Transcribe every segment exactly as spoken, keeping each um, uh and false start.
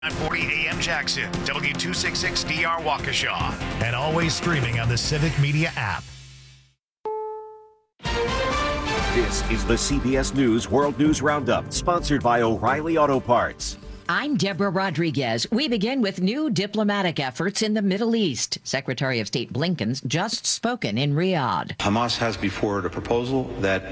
nine forty A M Jackson, W two sixty-six D R Waukesha, and always streaming on the Civic Media app. This is the C B S News World News Roundup, sponsored by O'Reilly Auto Parts. I'm Deborah Rodriguez. We begin with new diplomatic efforts in the Middle East. Secretary of State Blinken's just spoken in Riyadh. Hamas has before it a proposal that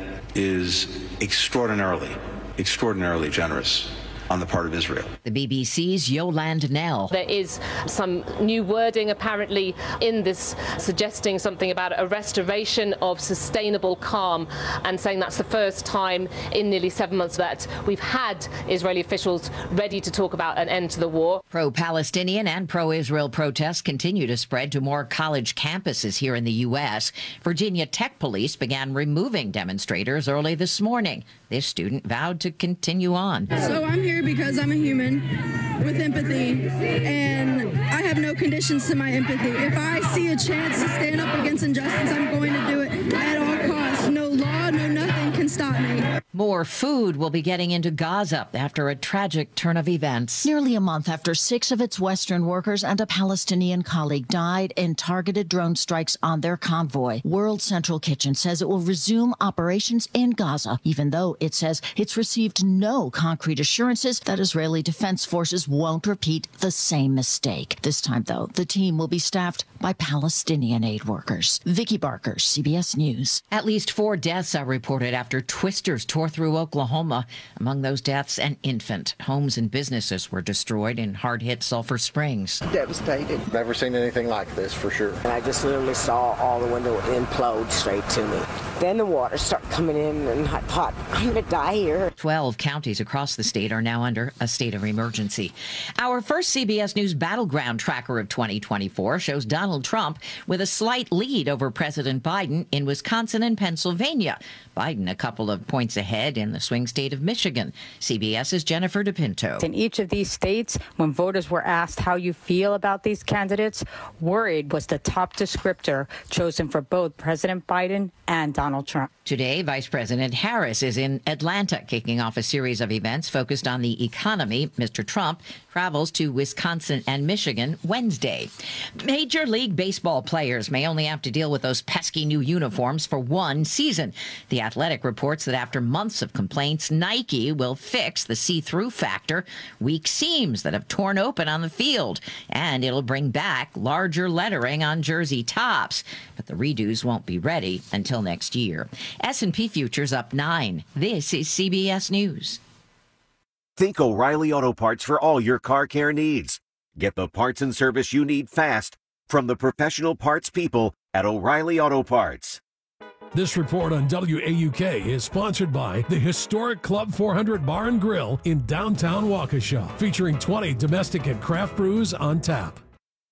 is extraordinarily, extraordinarily generous on the part of Israel. The B B C's Yolande Knell. There is some new wording apparently in this suggesting something about a restoration of sustainable calm, and saying that's the first time in nearly seven months that we've had Israeli officials ready to talk about an end to the war. Pro-Palestinian and pro-Israel protests continue to spread to more college campuses here in the U S. Virginia Tech Police began removing demonstrators early this morning. This student vowed to continue on. So I'm here because I'm a human with empathy, and I have no conditions to my empathy. If I see a chance to stand up against injustice, I'm going to do it at all costs. No law, no nothing can stop me. More food will be getting into Gaza after a tragic turn of events. Nearly a month after six of its Western workers and a Palestinian colleague died in targeted drone strikes on their convoy, World Central Kitchen says it will resume operations in Gaza, even though it says it's received no concrete assurances that Israeli Defense Forces won't repeat the same mistake. This time, though, the team will be staffed by Palestinian aid workers. Vicky Barker, C B S News. At least four deaths are reported after twisters tore through Oklahoma. Among those deaths, an infant. Homes and businesses were destroyed in hard-hit Sulphur Springs. Devastated. Never seen anything like this, for sure. And I just literally saw all the window implode straight to me. Then the water started coming in, and I thought, I'm going to die here. Twelve counties across the state are now under a state of emergency. Our first C B S News Battleground Tracker of twenty twenty-four shows Donald Trump with a slight lead over President Biden in Wisconsin and Pennsylvania. Biden a couple of points ahead in the swing state of Michigan. CBS's Jennifer DePinto. In each of these states, when voters were asked how you feel about these candidates, worried was the top descriptor chosen for both President Biden and Donald Trump. Today, Vice President Harris is in Atlanta, kicking off a series of events focused on the economy. Mister Trump travels to Wisconsin and Michigan Wednesday. Major League Baseball players may only have to deal with those pesky new uniforms for one season. The Athletic reports that after months of complaints, Nike will fix the see-through factor, weak seams that have torn open on the field, and it'll bring back larger lettering on jersey tops. But the redos won't be ready until next year. S and P futures up nine. This is C B S News. Think O'Reilly Auto Parts for all your car care needs. Get the parts and service you need fast from the professional parts people at O'Reilly Auto Parts. This report on W A U K is sponsored by the historic Club four hundred Bar and Grill in downtown Waukesha, featuring twenty domestic and craft brews on tap.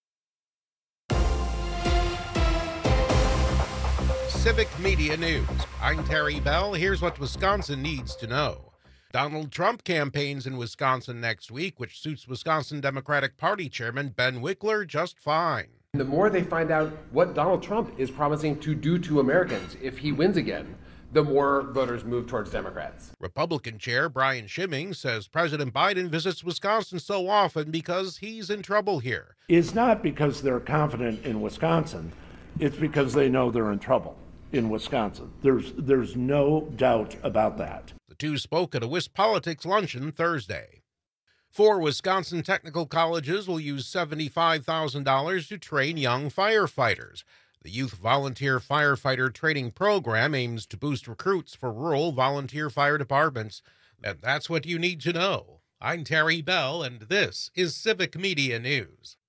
Civic Media News. I'm Terry Bell. Here's what Wisconsin needs to know. Donald Trump campaigns in Wisconsin next week, which suits Wisconsin Democratic Party Chairman Ben Wickler just fine. The more they find out what Donald Trump is promising to do to Americans if he wins again, the more voters move towards Democrats. Republican Chair Brian Schimming says President Biden visits Wisconsin so often because he's in trouble here. It's not because they're confident in Wisconsin. It's because they know they're in trouble in Wisconsin. There's there's no doubt about that. The two spoke at a WisPolitics luncheon Thursday. Four Wisconsin technical colleges will use seventy-five thousand dollars to train young firefighters. The Youth Volunteer Firefighter Training Program aims to boost recruits for rural volunteer fire departments. And that's what you need to know. I'm Terry Bell, and this is Civic Media News.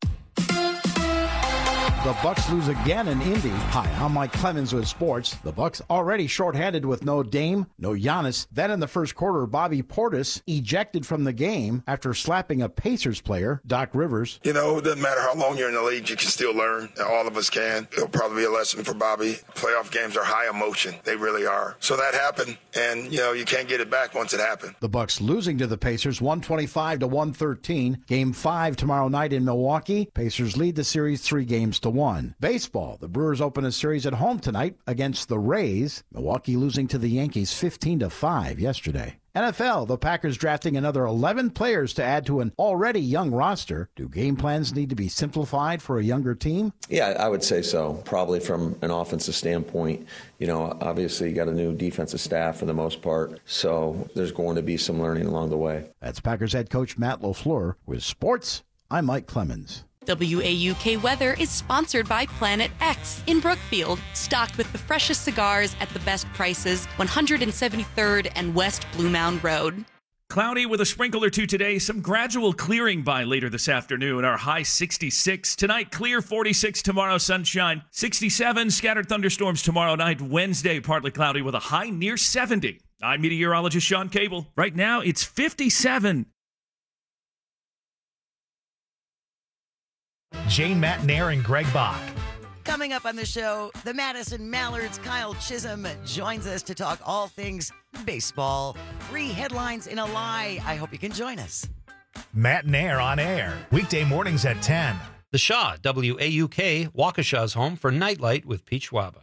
The Bucks lose again in Indy. Hi, I'm Mike Clemens with sports. The Bucks already shorthanded with no Dame, no Giannis. Then in the first quarter, Bobby Portis ejected from the game after slapping a Pacers player, Doc Rivers. You know, it doesn't matter how long you're in the league, you can still learn. All of us can. It'll probably be a lesson for Bobby. Playoff games are high emotion. They really are. So that happened, and, you know, you can't get it back once it happened. The Bucks losing to the Pacers one twenty-five to one thirteen. Game five tomorrow night in Milwaukee. Pacers lead the series three games to one. Baseball. The Brewers open a series at home tonight against the Rays. Milwaukee losing to the Yankees fifteen to five yesterday. N F L, the Packers drafting another eleven players to add to an already young roster. Do game plans need to be simplified for a younger team? Yeah, I would say so. Probably from an offensive standpoint. You know, obviously you got a new defensive staff for the most part, so there's going to be some learning along the way. That's Packers head coach Matt LaFleur. With sports, I'm Mike Clemens. W A U K Weather is sponsored by Planet X in Brookfield, stocked with the freshest cigars at the best prices, one hundred seventy-third and West Blue Mound Road. Cloudy with a sprinkle or two today, some gradual clearing by later this afternoon. Our high sixty-six. Tonight, clear forty-six. Tomorrow, sunshine. sixty-seven. Scattered thunderstorms tomorrow night. Wednesday, partly cloudy with a high near seventy. I'm meteorologist Sean Cable. Right now, it's fifty-seven. Jane Matnair and Greg Bach. Coming up on the show, the Madison Mallards' Kyle Chisholm joins us to talk all things baseball. Three headlines in a lie. I hope you can join us. Matnair on air, weekday mornings at ten. The Shaw, W A U K, Waukesha's home for Nightlight with Peach Waba.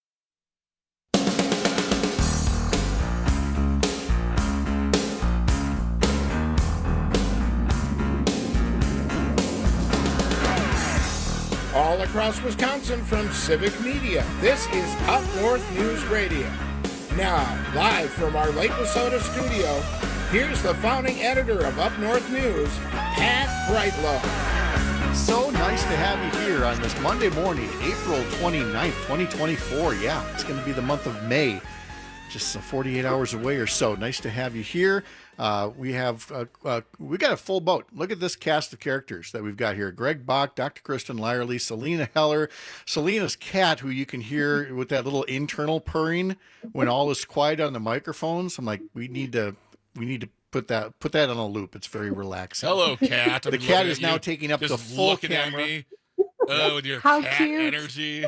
All across Wisconsin from Civic Media, this is Up North News Radio. Now, live from our Lake Wissota studio, here's the founding editor of Up North News, Pat Brightlow. So nice to have you here on this Monday morning, April twenty-ninth, twenty twenty-four. Yeah, it's going to be the month of May, just forty-eight hours away or so. Nice to have you here. Uh, we have uh, uh, we got a full boat. Look at this cast of characters that we've got here: Greg Bach, Doctor Kristen Lyerly, Selena Heller, Selena's cat, who you can hear with that little internal purring when all is quiet on the microphones. I'm like, we need to we need to put that put that on a loop. It's very relaxing. Hello, cat. The I'm cat is now you, taking up the full looking camera. At me. Oh, with your How cat cute. energy.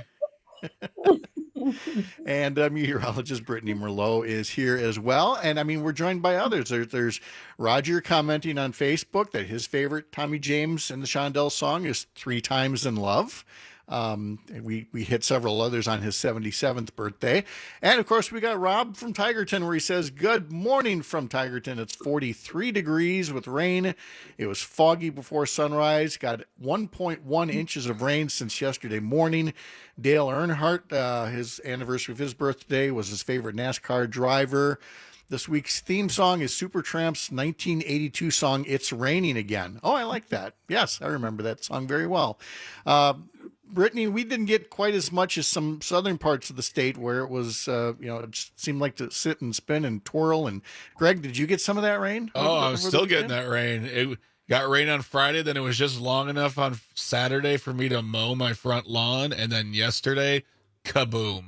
And uh, meteorologist Brittany Merlot is here as well. And I mean, we're joined by others. There, there's Roger commenting on Facebook that his favorite Tommy James and the Shondell song is Three Times in Love. Um, we, we hit several others on his seventy-seventh birthday. And of course, we got Rob from Tigerton, where he says, good morning from Tigerton. It's forty-three degrees with rain. It was foggy before sunrise. Got one point one inches of rain since yesterday morning. Dale Earnhardt, uh, his anniversary of his birthday, was his favorite NASCAR driver. This week's theme song is Supertramp's nineteen eighty-two song, It's Raining Again. Oh, I like that. Yes, I remember that song very well. Uh, Brittany, we didn't get quite as much as some southern parts of the state where it was, uh, you know, it just seemed like to sit and spin and twirl. And Greg, did you get some of that rain? Oh, I'm still getting that rain. It got rain on Friday, then it was just long enough on Saturday for me to mow my front lawn, and then yesterday, kaboom.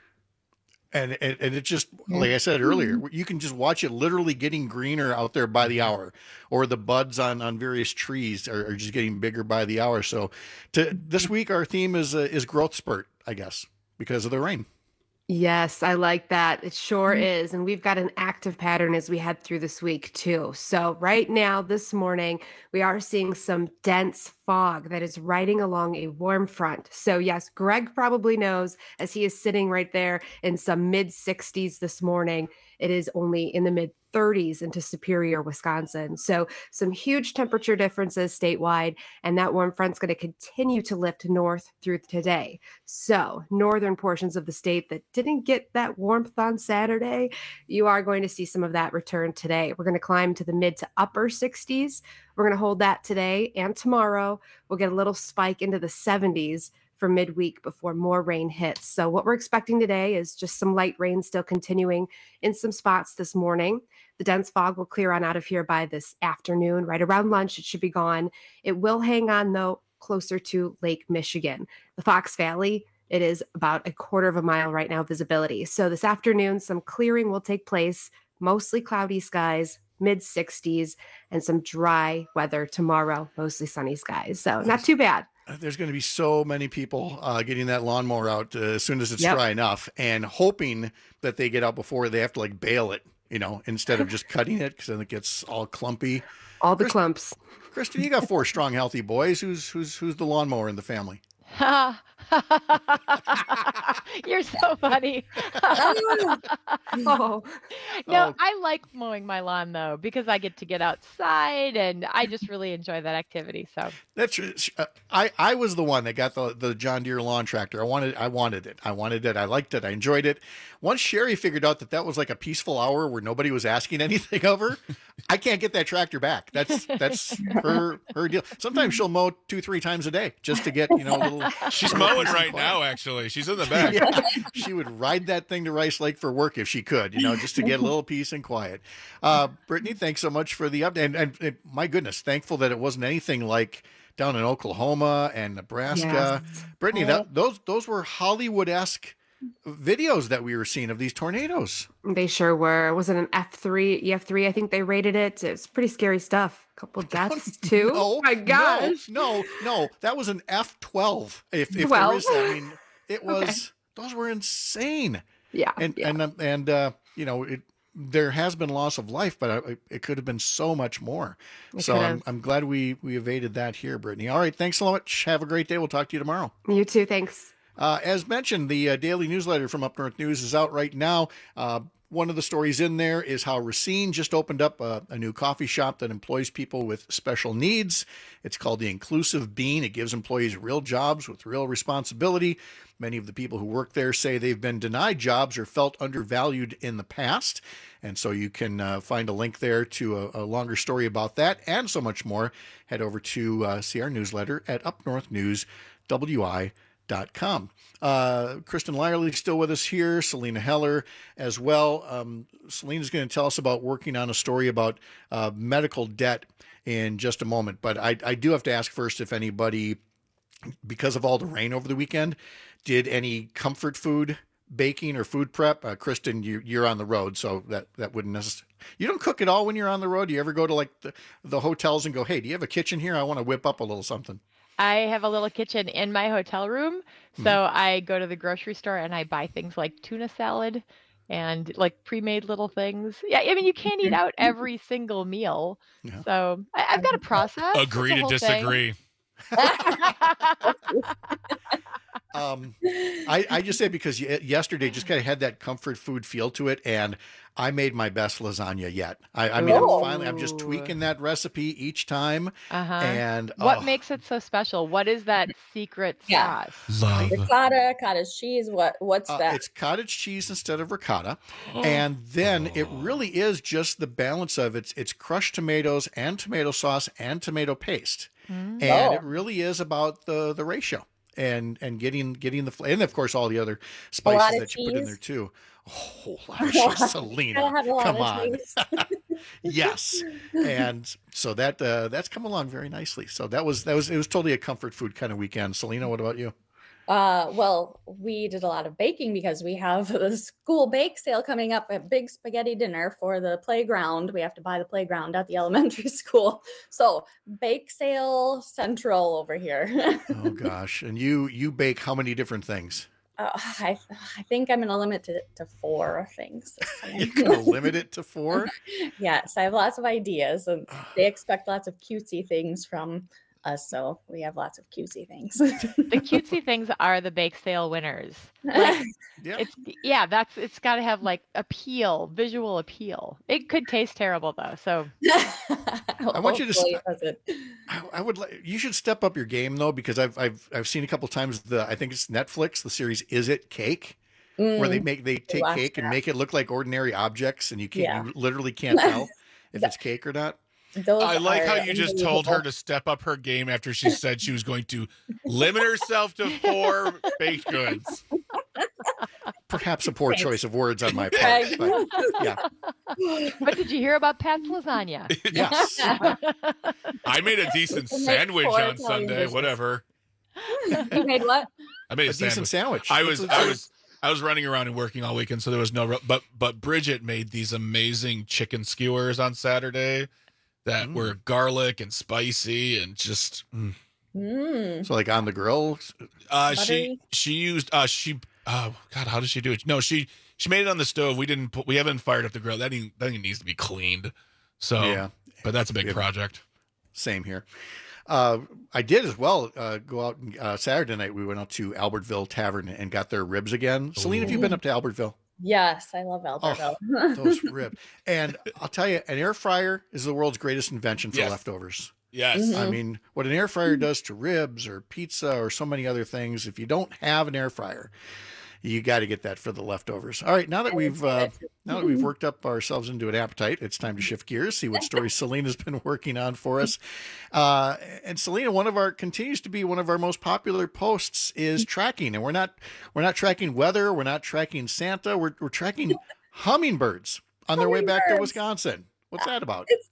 And, and and it just, like I said earlier, you can just watch it literally getting greener out there by the hour, or the buds on, on various trees are, are just getting bigger by the hour. So to this week, our theme is uh, is growth spurt, I guess, because of the rain. Yes, I like that. It sure is. And we've got an active pattern as we head through this week, too. So right now, this morning, we are seeing some dense fog that is riding along a warm front. So yes, Greg probably knows, as he is sitting right there in some mid sixties this morning, it is only in the mid thirties into Superior, Wisconsin. So some huge temperature differences statewide, and that warm front's going to continue to lift north through today. So northern portions of the state that didn't get that warmth on Saturday, you are going to see some of that return today. We're going to climb to the mid to upper sixties. We're going to hold that today and tomorrow. We'll get a little spike into the seventies for midweek before more rain hits. So what we're expecting today is just some light rain still continuing in some spots this morning. The dense fog will clear on out of here by this afternoon. Right around lunch, it should be gone. It will hang on, though, closer to Lake Michigan. The Fox Valley, it is about a quarter of a mile right now visibility. So this afternoon, some clearing will take place, mostly cloudy skies, mid sixties, and some dry weather tomorrow, mostly sunny skies. So not too bad. There's going to be so many people uh, getting that lawnmower out uh, as soon as it's Yep. dry enough, and hoping that they get out before they have to like bale it, you know, instead of just cutting it, because then it gets all clumpy. All the clumps. Kristen, you got four strong, healthy boys. Who's who's who's the lawnmower in the family? You're so funny. Oh. No, Oh. I like mowing my lawn though because I get to get outside and I just really enjoy that activity. So That's true. Uh, I I was the one that got the the John Deere lawn tractor. I wanted I wanted it. I wanted it. I liked it. I enjoyed it. Once Sherry figured out that that was like a peaceful hour where nobody was asking anything of her, I can't get that tractor back. That's that's her her deal. Sometimes she'll mow two three times a day just to get you know a little. She's mowing right now. Actually, she's in the back. Yeah, she would ride that thing to Rice Lake for work if she could, you know, just to get a little peace and quiet. Uh, Brittany, thanks so much for the update. And, and, and my goodness, thankful that it wasn't anything like down in Oklahoma and Nebraska. Yes. Brittany, that, those those were Hollywood-esque videos that we were seeing of these tornadoes. They sure were. Was it an F three, E F three? I think they rated it. It's pretty scary stuff. A couple deaths too. No, Oh my gosh. No, no, no, that was an F twelve. If, if there twelve? is, I mean, it was, Okay. those were insane. Yeah. And, yeah. and, um, and, uh, you know, it, there has been loss of life, but I, it could have been so much more. It So could I'm, have. I'm glad we, we evaded that here, Brittany. All right. Thanks so much. Have a great day. We'll talk to you tomorrow. You too. Thanks. Uh, as mentioned, the uh, daily newsletter from Up North News is out right now. Uh, one of the stories in there is how Racine just opened up a, a new coffee shop that employs people with special needs. It's called the Inclusive Bean. It gives employees real jobs with real responsibility. Many of the people who work there say they've been denied jobs or felt undervalued in the past. And so you can uh, find a link there to a, a longer story about that and so much more. Head over to uh, see our newsletter at up north news w i dot com. Uh, Kristen Lyerly still with us here, Selena Heller as well. Um, Selena's going to tell us about working on a story about uh, medical debt in just a moment. But I, I do have to ask first if anybody, because of all the rain over the weekend, did any comfort food baking or food prep? Uh, Kristen, you, you're on the road, so that, that wouldn't necessarily... You don't cook at all when you're on the road? Do you ever go to like the, the hotels and go, hey, do you have a kitchen here? I want to whip up a little something. I have a little kitchen in my hotel room. So Mm-hmm. I go to the grocery store and I buy things like tuna salad and like pre-made little things. Yeah, I mean, you can't eat out every single meal. Yeah. So I, I've got a process. It's Agree a to whole thing. disagree. Um, I, I just say because y- yesterday just kind of had that comfort food feel to it, and I made my best lasagna yet. I, I mean, I'm Ooh. finally, I'm just tweaking that recipe each time, Uh-huh. and What oh, makes it so special? What is that secret Yeah. sauce? Love. Ricotta, cottage cheese. What? What's uh, that? it's cottage cheese instead of ricotta, and then it really is just the balance of it's it's crushed tomatoes and tomato sauce and tomato paste, Mm. and Oh. it really is about the the ratio. And and getting getting the fl- and of course all the other spices lot of that you put in cheese? there too. Oh, a lot of cheese, Selena. Gotta have a lot Come of on. cheese. Yes, and so that uh, that's come along very nicely. So that was that was it was totally a comfort food kind of weekend. Selena, what about you? Uh, well, we did a lot of baking because we have the school bake sale coming up, a big spaghetti dinner for the playground. We have to buy the playground at the elementary school. So bake sale central over here. Oh gosh, and you you bake how many different things? Uh, I I think I'm going to limit it to four things. this time. You're gonna limit it to four? Yes, I have lots of ideas, and they expect lots of cutesy things from us. So we have lots of cutesy things. The cutesy things are the bake sale winners. Like, Yeah. it's yeah, that's it's got to have like appeal, visual appeal. It could taste terrible though. So I want you to. Hopefully St- it doesn't. I, I would. Like, you should step up your game though, because I've I've I've seen a couple times the I think it's Netflix the series Is It Cake, where they Mm, make they take watched cake and that. make it look like ordinary objects, and you can't Yeah. you literally can't tell if it's cake or not. Those I like how are you just told her unbelievable. to step up her game after she said she was going to limit herself to four baked goods. Perhaps a poor Thanks. choice of words on my part. Right. But yeah. but did you hear about Pat's lasagna? Yes. I made a decent To make sandwich four on Italian Sunday. dishes. Whatever. You made what? I made a, A decent sandwich. sandwich. I was That's- I was I was running around and working all weekend, so there was no. ro- But but Bridget made these amazing chicken skewers on Saturday that Mm. were garlic and spicy and just. Mm. Mm. So like on the grill. Uh, she Buttery? she used uh she oh god how did she do it? No, she she made it on the stove. We didn't put we haven't fired up the grill. That thing, that thing needs to be cleaned. So Yeah. but that's a big Yeah. project. Same here. Uh, I did as well uh, go out and, uh, Saturday night. We went out to Albertville Tavern and got their ribs again. Selena, have you been up to Albertville? Yes, I love Albertville. Oh, those ribs. And I'll tell you, an air fryer is the world's greatest invention for Yes. leftovers. Yes. Mm-hmm. I mean, what an air fryer does to ribs or pizza or so many other things, if you don't have an air fryer, you got to get that for the leftovers. All right, now that we've uh, now that we've worked up ourselves into an appetite, it's time to shift gears, see what stories Selena's been working on for us. Uh, and Selena, one of our continues to be one of our most popular posts is tracking, and we're not we're not tracking weather, we're not tracking Santa, we're we're tracking hummingbirds on their way back to Hummingbirds. Wisconsin. What's that about? It's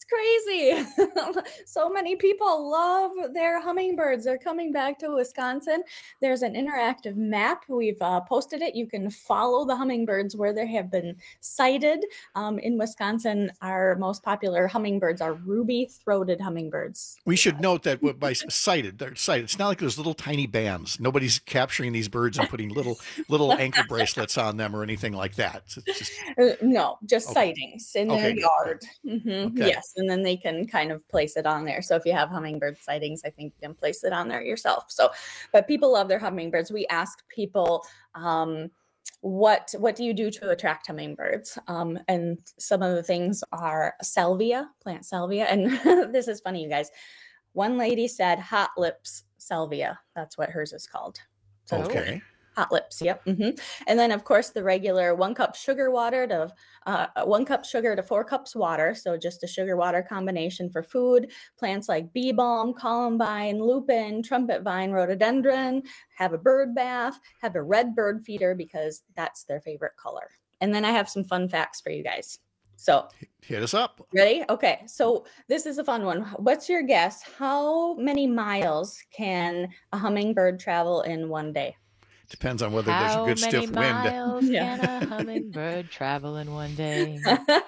crazy. So many people love their hummingbirds. They're coming back to Wisconsin. There's an interactive map. We've uh, posted it. You can follow the hummingbirds where they have been sighted. Um, in Wisconsin, our most popular hummingbirds are ruby-throated hummingbirds. We should note that what by sighted, they're sighted. It's not like those little tiny bands. Nobody's capturing these birds and putting little little ankle bracelets on them or anything like that. It's just, Uh, no, just Okay. sightings in Okay, their good, yard. good. Mhm, Okay. Yes, and then they can kind of place it on there. So if you have hummingbird sightings, I think you can place it on there yourself. So, but people love their hummingbirds. We ask people, um, what what do you do to attract hummingbirds? Um, and some of the things are salvia, plant salvia. And this is funny, you guys. One lady said hot lips salvia. That's what hers is called. So Okay. Hot lips, yep. hmm And then, of course, the regular one cup sugar water to uh, one cup sugar to four cups water. So just a sugar water combination for food. Plants like bee balm, columbine, lupin, trumpet vine, rhododendron. Have a bird bath. Have a red bird feeder because that's their favorite color. And then I have some fun facts for you guys. So Hit us up. ready? Okay. So this is a fun one. What's your guess? How many miles can a hummingbird travel in one day? Depends on whether How there's a good many stiff wind. miles Yeah. can a hummingbird travel in one day?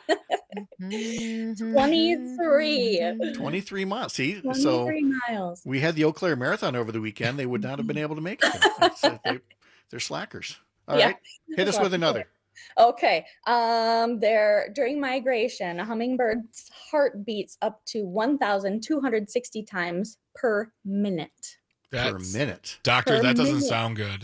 twenty-three. twenty-three miles. See, so twenty-three miles. we had the Eau Claire Marathon over the weekend. They would not have been able to make it. It's, uh, they, they're slackers. All Yeah. right, hit us with another. Okay. Um, there during migration, a hummingbird's heart beats up to one thousand two hundred sixty times per minute. Per That's, minute. Doctor, Per that doesn't minute. sound good.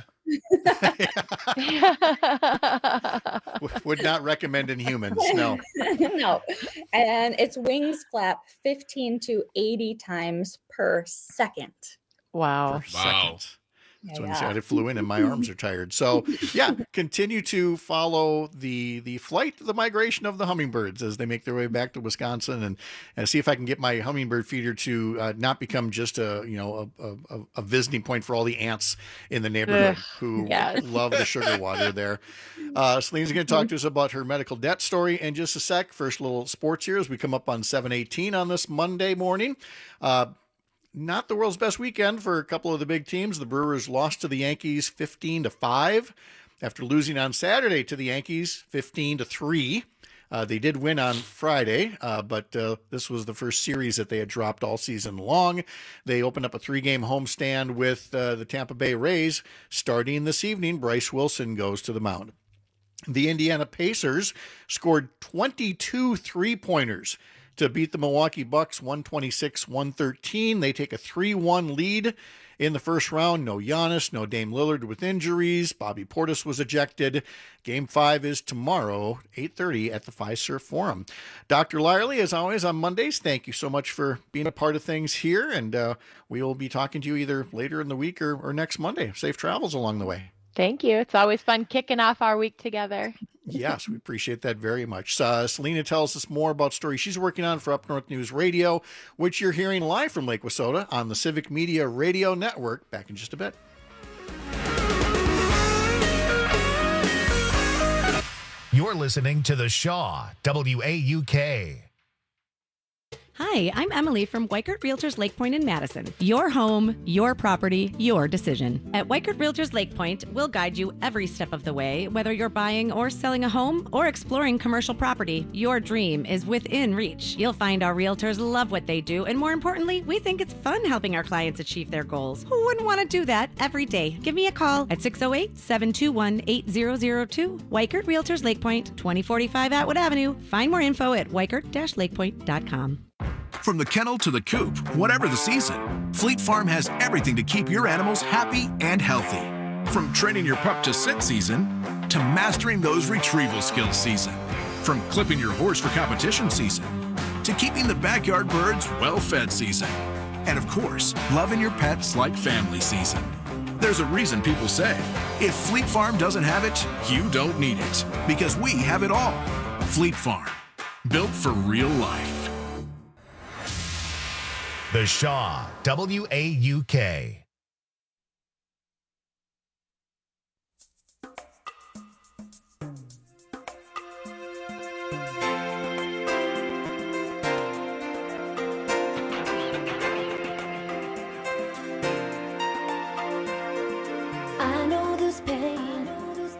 W- Would not recommend in humans. No. No. And its wings flap fifteen to eighty times per second. Wow. Per Wow. second. That's when Yeah. I flew in and my arms are tired. So yeah, continue to follow the the flight, the migration of the hummingbirds as they make their way back to Wisconsin, and, and see if I can get my hummingbird feeder to uh, not become just a you know a, a, a visiting point for all the ants in the neighborhood Ugh, who yes. love the sugar water there. Uh, Selena's going to talk to us about her medical debt story in just a sec. First, little sports here as we come up on seven eighteen on this Monday morning. Uh, Not the world's best weekend for a couple of the big teams. The Brewers lost to the Yankees fifteen to five after losing on Saturday to the Yankees fifteen to three. Uh, they did win on Friday, uh, but uh, this was the first series that they had dropped all season long. They opened up a three-game homestand with uh, the Tampa Bay Rays. Starting this evening, Bryce Wilson goes to the mound. The Indiana Pacers scored twenty-two three-pointers to beat the Milwaukee Bucks one twenty-six one thirteen. They take a three one lead in the first round. No Giannis, no Dame Lillard with injuries. Bobby Portis was ejected. Game five is tomorrow, eight thirty at the Fiserv Forum. Doctor Lyerly, as always on Mondays, thank you so much for being a part of things here, and uh, we will be talking to you either later in the week or, or next Monday. Safe travels along the way. Thank you. It's always fun kicking off our week together. Yes, we appreciate that very much. Uh, Selena tells us more about stories she's working on for Up North News Radio, which you're hearing live from Lake Wissota on the Civic Media Radio Network. Back in just a bit. You're listening to The Shaw, W A U K. Hi, I'm Emily from Weichert Realtors Lake Point in Madison. Your home, your property, your decision. At Weichert Realtors Lake Point, we'll guide you every step of the way, whether you're buying or selling a home or exploring commercial property. Your dream is within reach. You'll find our realtors love what they do, and more importantly, we think it's fun helping our clients achieve their goals. Who wouldn't want to do that every day? Give me a call at six oh eight, seven two one, eight zero zero two. Weichert Realtors Lake Point, twenty forty-five Atwood Avenue. Find more info at weichert dash lakepoint dot com. From the kennel to the coop, whatever the season, Fleet Farm has everything to keep your animals happy and healthy. From training your pup to sit season, to mastering those retrieval skills season. From clipping your horse for competition season, to keeping the backyard birds well-fed season. And of course, loving your pets like family season. There's a reason people say, if Fleet Farm doesn't have it, you don't need it. Because we have it all. Fleet Farm, built for real life. The Shaw, W A U K. I know this pain.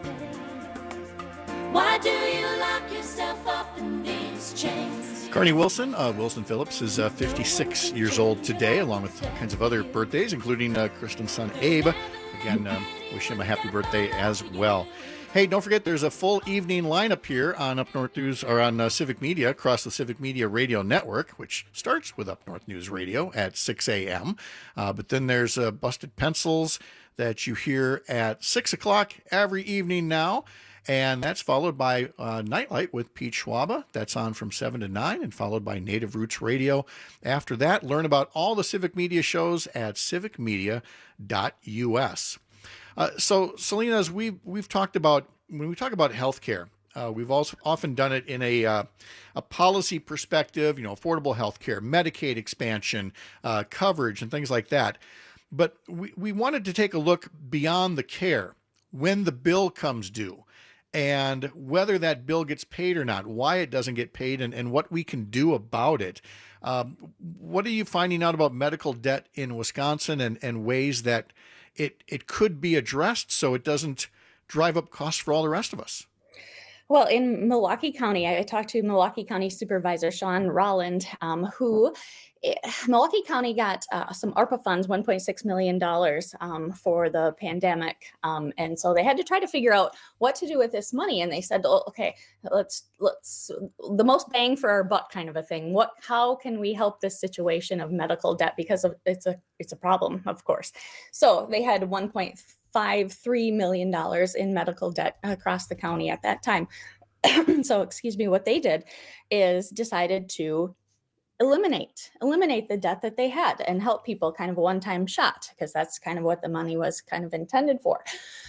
Why do you lock yourself up in these chains? Carney Wilson, uh, Wilson Phillips, is uh, fifty-six years old today, along with all kinds of other birthdays, including uh, Kristen's son, Abe. Again, um, wish him a happy birthday as well. Hey, don't forget, there's a full evening lineup here on Up North News, or on uh, Civic Media, across the Civic Media Radio Network, which starts with Up North News Radio at six a.m. Uh, but then there's uh, Busted Pencils that you hear at six o'clock every evening now. And that's followed by uh, Nightlight with Pete Schwaba. That's on from seven to nine, and followed by Native Roots Radio. After that, learn about all the Civic Media shows at civic media dot u s. Uh, so, Selena, as we've, we've talked about, when we talk about healthcare, uh, we've also often done it in a uh, a policy perspective, you know, affordable healthcare, Medicaid expansion, uh, coverage, and things like that. But we, we wanted to take a look beyond the care when the bill comes due, and whether that bill gets paid or not, why it doesn't get paid, and, and what we can do about it. Um, what are you finding out about medical debt in Wisconsin, and, and ways that it it could be addressed so it doesn't drive up costs for all the rest of us? Well, in Milwaukee County, I talked to Milwaukee County Supervisor Sean Rolland, um, who it, Milwaukee County got uh, some ARPA funds, one point six million dollars um, for the pandemic. Um, and so they had to try to figure out what to do with this money. And they said, oh, okay, let's, let's, the most bang for our buck kind of a thing. What, how can we help this situation of medical debt? Because of, it's a, it's a problem, of course. So they had one point five three million dollars in medical debt across the county at that time. So, excuse me, what they did is decided to eliminate, eliminate the debt that they had and help people, kind of a one-time shot, because that's kind of what the money was kind of intended for.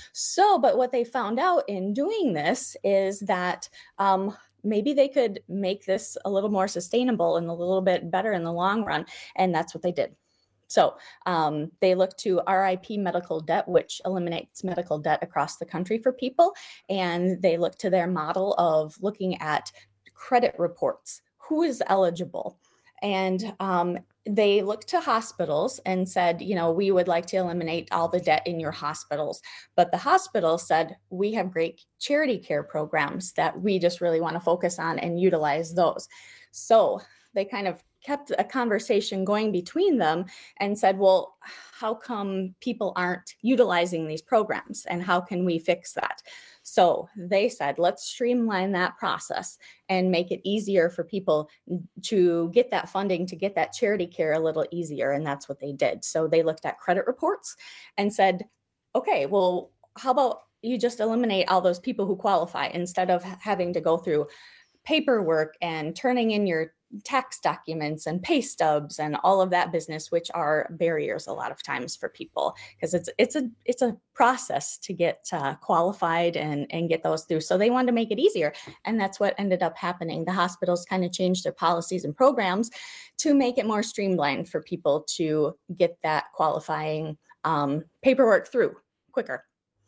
So, but what they found out in doing this is that um, maybe they could make this a little more sustainable and a little bit better in the long run. And that's what they did. So um, they look to R I P medical debt, which eliminates medical debt across the country for people. And they look to their model of looking at credit reports, who is eligible. And um, they looked to hospitals and said, you know, we would like to eliminate all the debt in your hospitals. But the hospital said, we have great charity care programs that we just really want to focus on and utilize those. So they kind of kept a conversation going between them and said, well, how come people aren't utilizing these programs, and how can we fix that? So they said, let's streamline that process and make it easier for people to get that funding, to get that charity care a little easier. And that's what they did. So they looked at credit reports and said, okay, well, how about you just eliminate all those people who qualify instead of having to go through paperwork and turning in your tax documents and pay stubs and all of that business, which are barriers a lot of times for people, because it's it's a it's a process to get uh, qualified and and get those through. So they wanted to make it easier, and that's what ended up happening. The hospitals kind of changed their policies and programs to make it more streamlined for people to get that qualifying um, paperwork through quicker.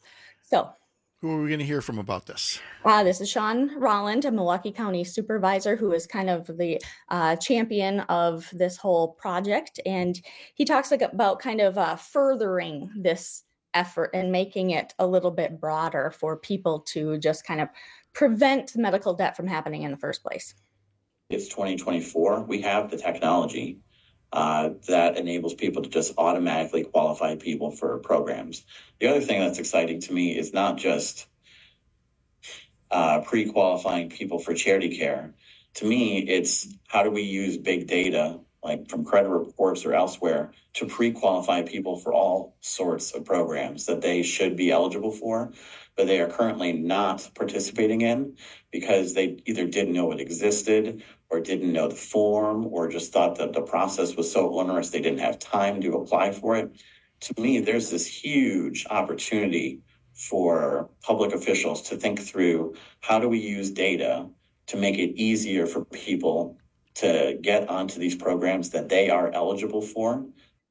So. Who are we going to hear from about this? Uh, this is Sean Rolland, a Milwaukee County Supervisor, who is kind of the uh, champion of this whole project. And he talks like about kind of uh, furthering this effort and making it a little bit broader for people to just kind of prevent medical debt from happening in the first place. It's twenty twenty-four. We have the technology uh, that enables people to just automatically qualify people for programs. The other thing that's exciting to me is not just uh, pre-qualifying people for charity care. To me, it's how do we use big data like from credit reports or elsewhere, to pre-qualify people for all sorts of programs that they should be eligible for, but they are currently not participating in because they either didn't know it existed or didn't know the form or just thought that the process was so onerous they didn't have time to apply for it. To me, there's this huge opportunity for public officials to think through how do we use data to make it easier for people to get onto these programs that they are eligible for.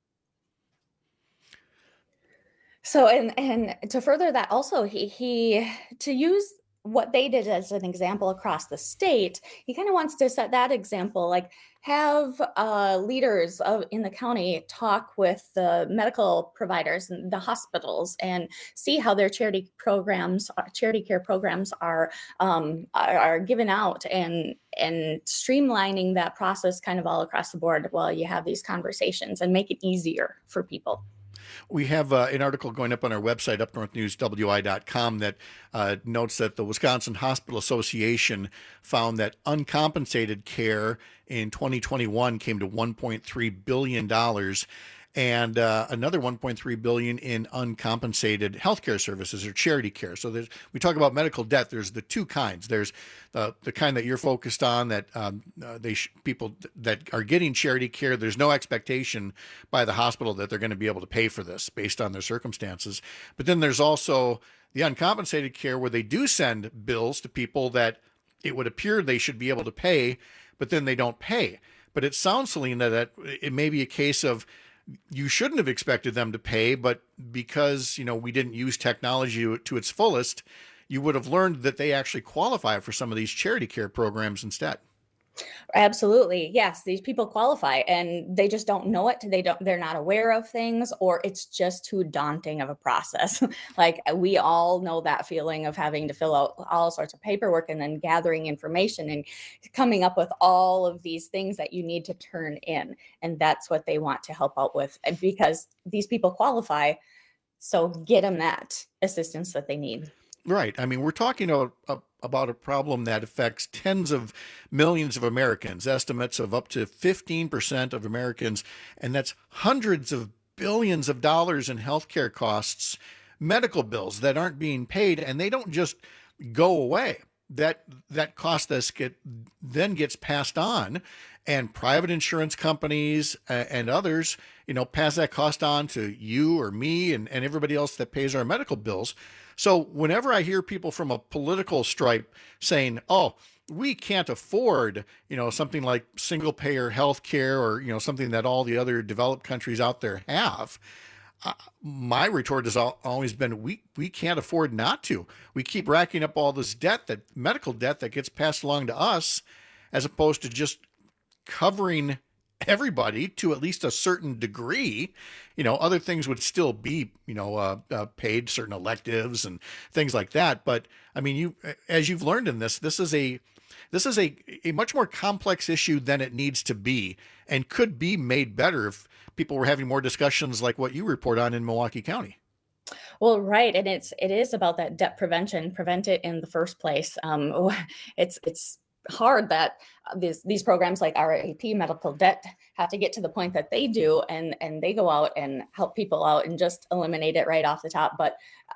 So, and and to further that also, he, he to use what they did as an example across the state, he kind of wants to set that example, like have uh, leaders of in the county talk with the medical providers and the hospitals and see how their charity programs, charity care programs are um, are, are given out, and and streamlining that process kind of all across the board while you have these conversations and make it easier for people. We have uh, an article going up on our website, up north news w i dot com, that uh, notes that the Wisconsin Hospital Association found that uncompensated care in twenty twenty-one came to one point three billion dollars, and uh, another one point three billion dollars in uncompensated healthcare services or charity care. So there's, we talk about medical debt. There's the two kinds. There's the, the kind that you're focused on, that um, uh, they sh- people that are getting charity care, there's no expectation by the hospital that they're going to be able to pay for this based on their circumstances. But then there's also the uncompensated care where they do send bills to people that it would appear they should be able to pay, but then they don't pay. But it sounds, Selena, that it may be a case of you shouldn't have expected them to pay, but because, you know, we didn't use technology to its fullest, you would have learned that they actually qualify for some of these charity care programs instead. Absolutely. Yes. These people qualify and they just don't know it. They don't, they're not aware of things, or it's just too daunting of a process. Like we all know that feeling of having to fill out all sorts of paperwork and then gathering information and coming up with all of these things that you need to turn in. And that's what they want to help out with, because these people qualify. So get them that assistance that they need. Right. I mean, we're talking about a, about a problem that affects tens of millions of Americans, estimates of up to fifteen percent of Americans, and that's hundreds of billions of dollars in healthcare costs, medical bills that aren't being paid, and they don't just go away. That that cost us get then gets passed on, and private insurance companies uh, and others, you know, pass that cost on to you or me and, and everybody else that pays our medical bills. So whenever I hear people from a political stripe saying, oh, we can't afford, you know, something like single payer health care, or, you know, something that all the other developed countries out there have, uh, my retort has al- always been, we, we can't afford not to. We keep racking up all this debt, that medical debt that gets passed along to us, as opposed to just covering everybody to at least a certain degree. You know, other things would still be, you know, uh, uh, paid, certain electives and things like that. But I mean, you, as you've learned in this, this is a, this is a, a much more complex issue than it needs to be, and could be made better if people were having more discussions like what you report on in Milwaukee County. Well, right. And it's, it is about that debt prevention, prevent it in the first place. Um, it's, it's, hard that these these programs like R A P, medical debt, have to get to the point that they do, and and they go out and help people out and just eliminate it right off the top. But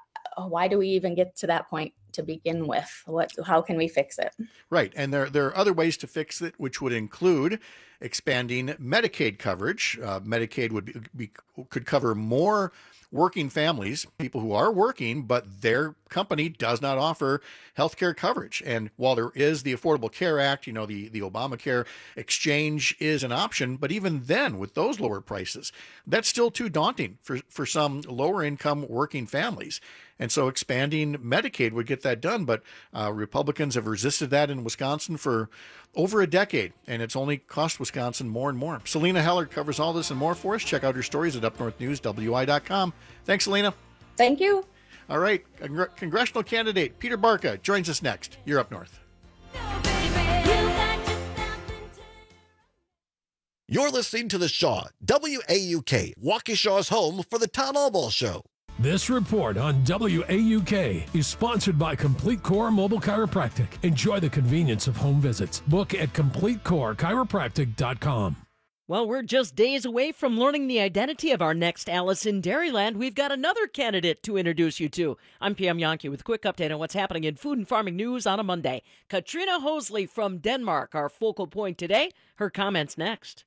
why do we even get to that point to begin with? What, how can we fix it? Right. And there, there are other ways to fix it, which would include expanding Medicaid coverage. Uh, Medicaid would be, be could cover more working families, people who are working, but their company does not offer healthcare coverage. And while there is the Affordable Care Act, you know, the, the Obamacare exchange is an option, but even then with those lower prices, that's still too daunting for, for some lower income working families. And so expanding Medicaid would get that done. But uh, Republicans have resisted that in Wisconsin for over a decade, and it's only cost Wisconsin more and more. Selena Heller covers all this and more for us. Check out her stories at up north news w i dot com. Thanks, Selena. Thank you. All right. Congr- congressional candidate Peter Barca joins us next. You're Up North. You're listening to The Shaw, W A U K, Waukesha's home for the Town Hall Ball Show. This report on W A U K is sponsored by Complete Core Mobile Chiropractic. Enjoy the convenience of home visits. Book at complete core chiropractic dot com. Well, we're just days away from learning the identity of our next Alice in Dairyland. We've got another candidate to introduce you to. I'm Pam Yankee with a quick update on what's happening in food and farming news on a Monday. Katrina Hosley from Denmark, our focal point today. Her comments next.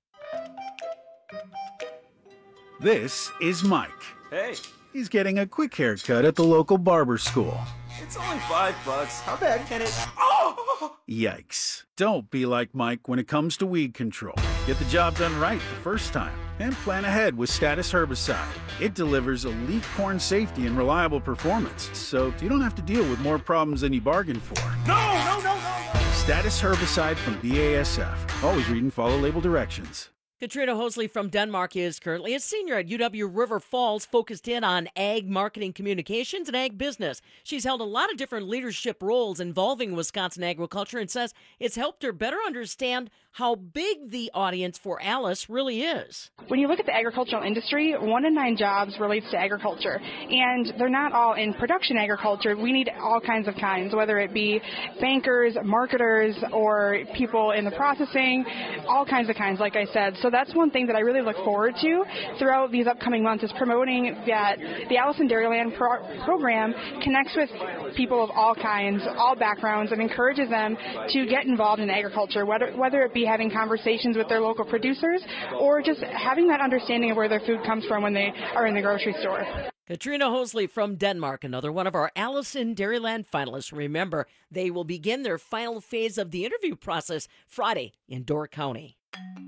This is Mike. Hey. He's getting a quick haircut at the local barber school. It's only five bucks. How bad can it... Oh! Yikes. Don't be like Mike when it comes to weed control. Get the job done right the first time and plan ahead with Status Herbicide. It delivers elite corn safety and reliable performance, so you don't have to deal with more problems than you bargained for. No, no, no, no, no! Status Herbicide from B A S F. Always read and follow label directions. Katrina Hosley from Denmark is currently a senior at U W River Falls, focused in on ag marketing communications and ag business. She's held a lot of different leadership roles involving Wisconsin agriculture and says it's helped her better understand how big the audience for Alice really is. When you look at the agricultural industry, one in nine jobs relates to agriculture, and they're not all in production agriculture. We need all kinds of kinds, whether it be bankers, marketers, or people in the processing, all kinds of kinds, like I said. So that's one thing that I really look forward to throughout these upcoming months is promoting that the Alice in Dairyland pro- program connects with people of all kinds, all backgrounds, and encourages them to get involved in agriculture, whether, whether it be having conversations with their local producers or just having that understanding of where their food comes from when they are in the grocery store. Katrina Hosley from Denmark, another one of our Alice in Dairyland finalists. Remember, they will begin their final phase of the interview process Friday in Door County.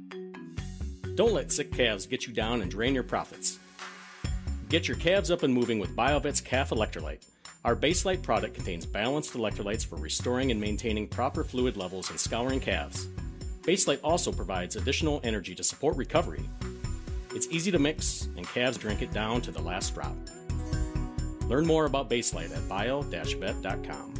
Don't let sick calves get you down and drain your profits. Get your calves up and moving with BioVet's Calf Electrolyte. Our Baselite product contains balanced electrolytes for restoring and maintaining proper fluid levels and scouring calves. Baselite also provides additional energy to support recovery. It's easy to mix, and calves drink it down to the last drop. Learn more about Baselite at bio dash vet dot com.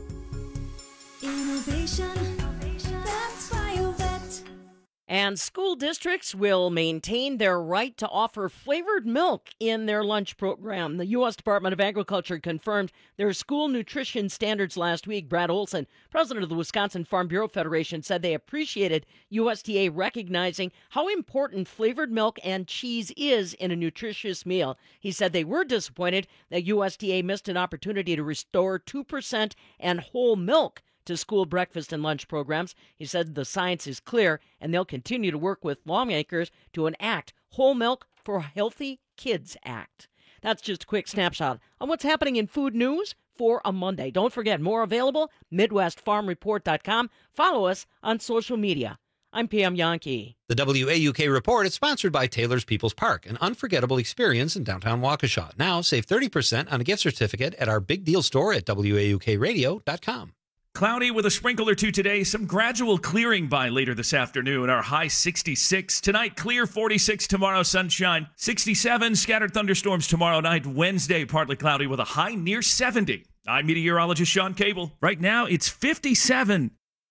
Innovation, that's BioVet. And school districts will maintain their right to offer flavored milk in their lunch program. The U S Department of Agriculture confirmed their school nutrition standards last week. Brad Olson, president of the Wisconsin Farm Bureau Federation, said they appreciated U S D A recognizing how important flavored milk and cheese is in a nutritious meal. He said they were disappointed that U S D A missed an opportunity to restore two percent and whole milk to school breakfast and lunch programs. He said the science is clear, and they'll continue to work with lawmakers to enact Whole Milk for Healthy Kids Act. That's just a quick snapshot on what's happening in food news for a Monday. Don't forget, more available, midwest farm report dot com. Follow us on social media. I'm Pam Yankee. The W A U K Report is sponsored by Taylor's People's Park, an unforgettable experience in downtown Waukesha. Now save thirty percent on a gift certificate at our big deal store at W A U K radio dot com. Cloudy with a sprinkle or two today. Some gradual clearing by later this afternoon. Our high sixty-six. Tonight, clear forty-six. Tomorrow, sunshine. sixty-seven. Scattered thunderstorms tomorrow night. Wednesday, partly cloudy with a high near seventy. I'm meteorologist Sean Cable. Right now, it's fifty-seven.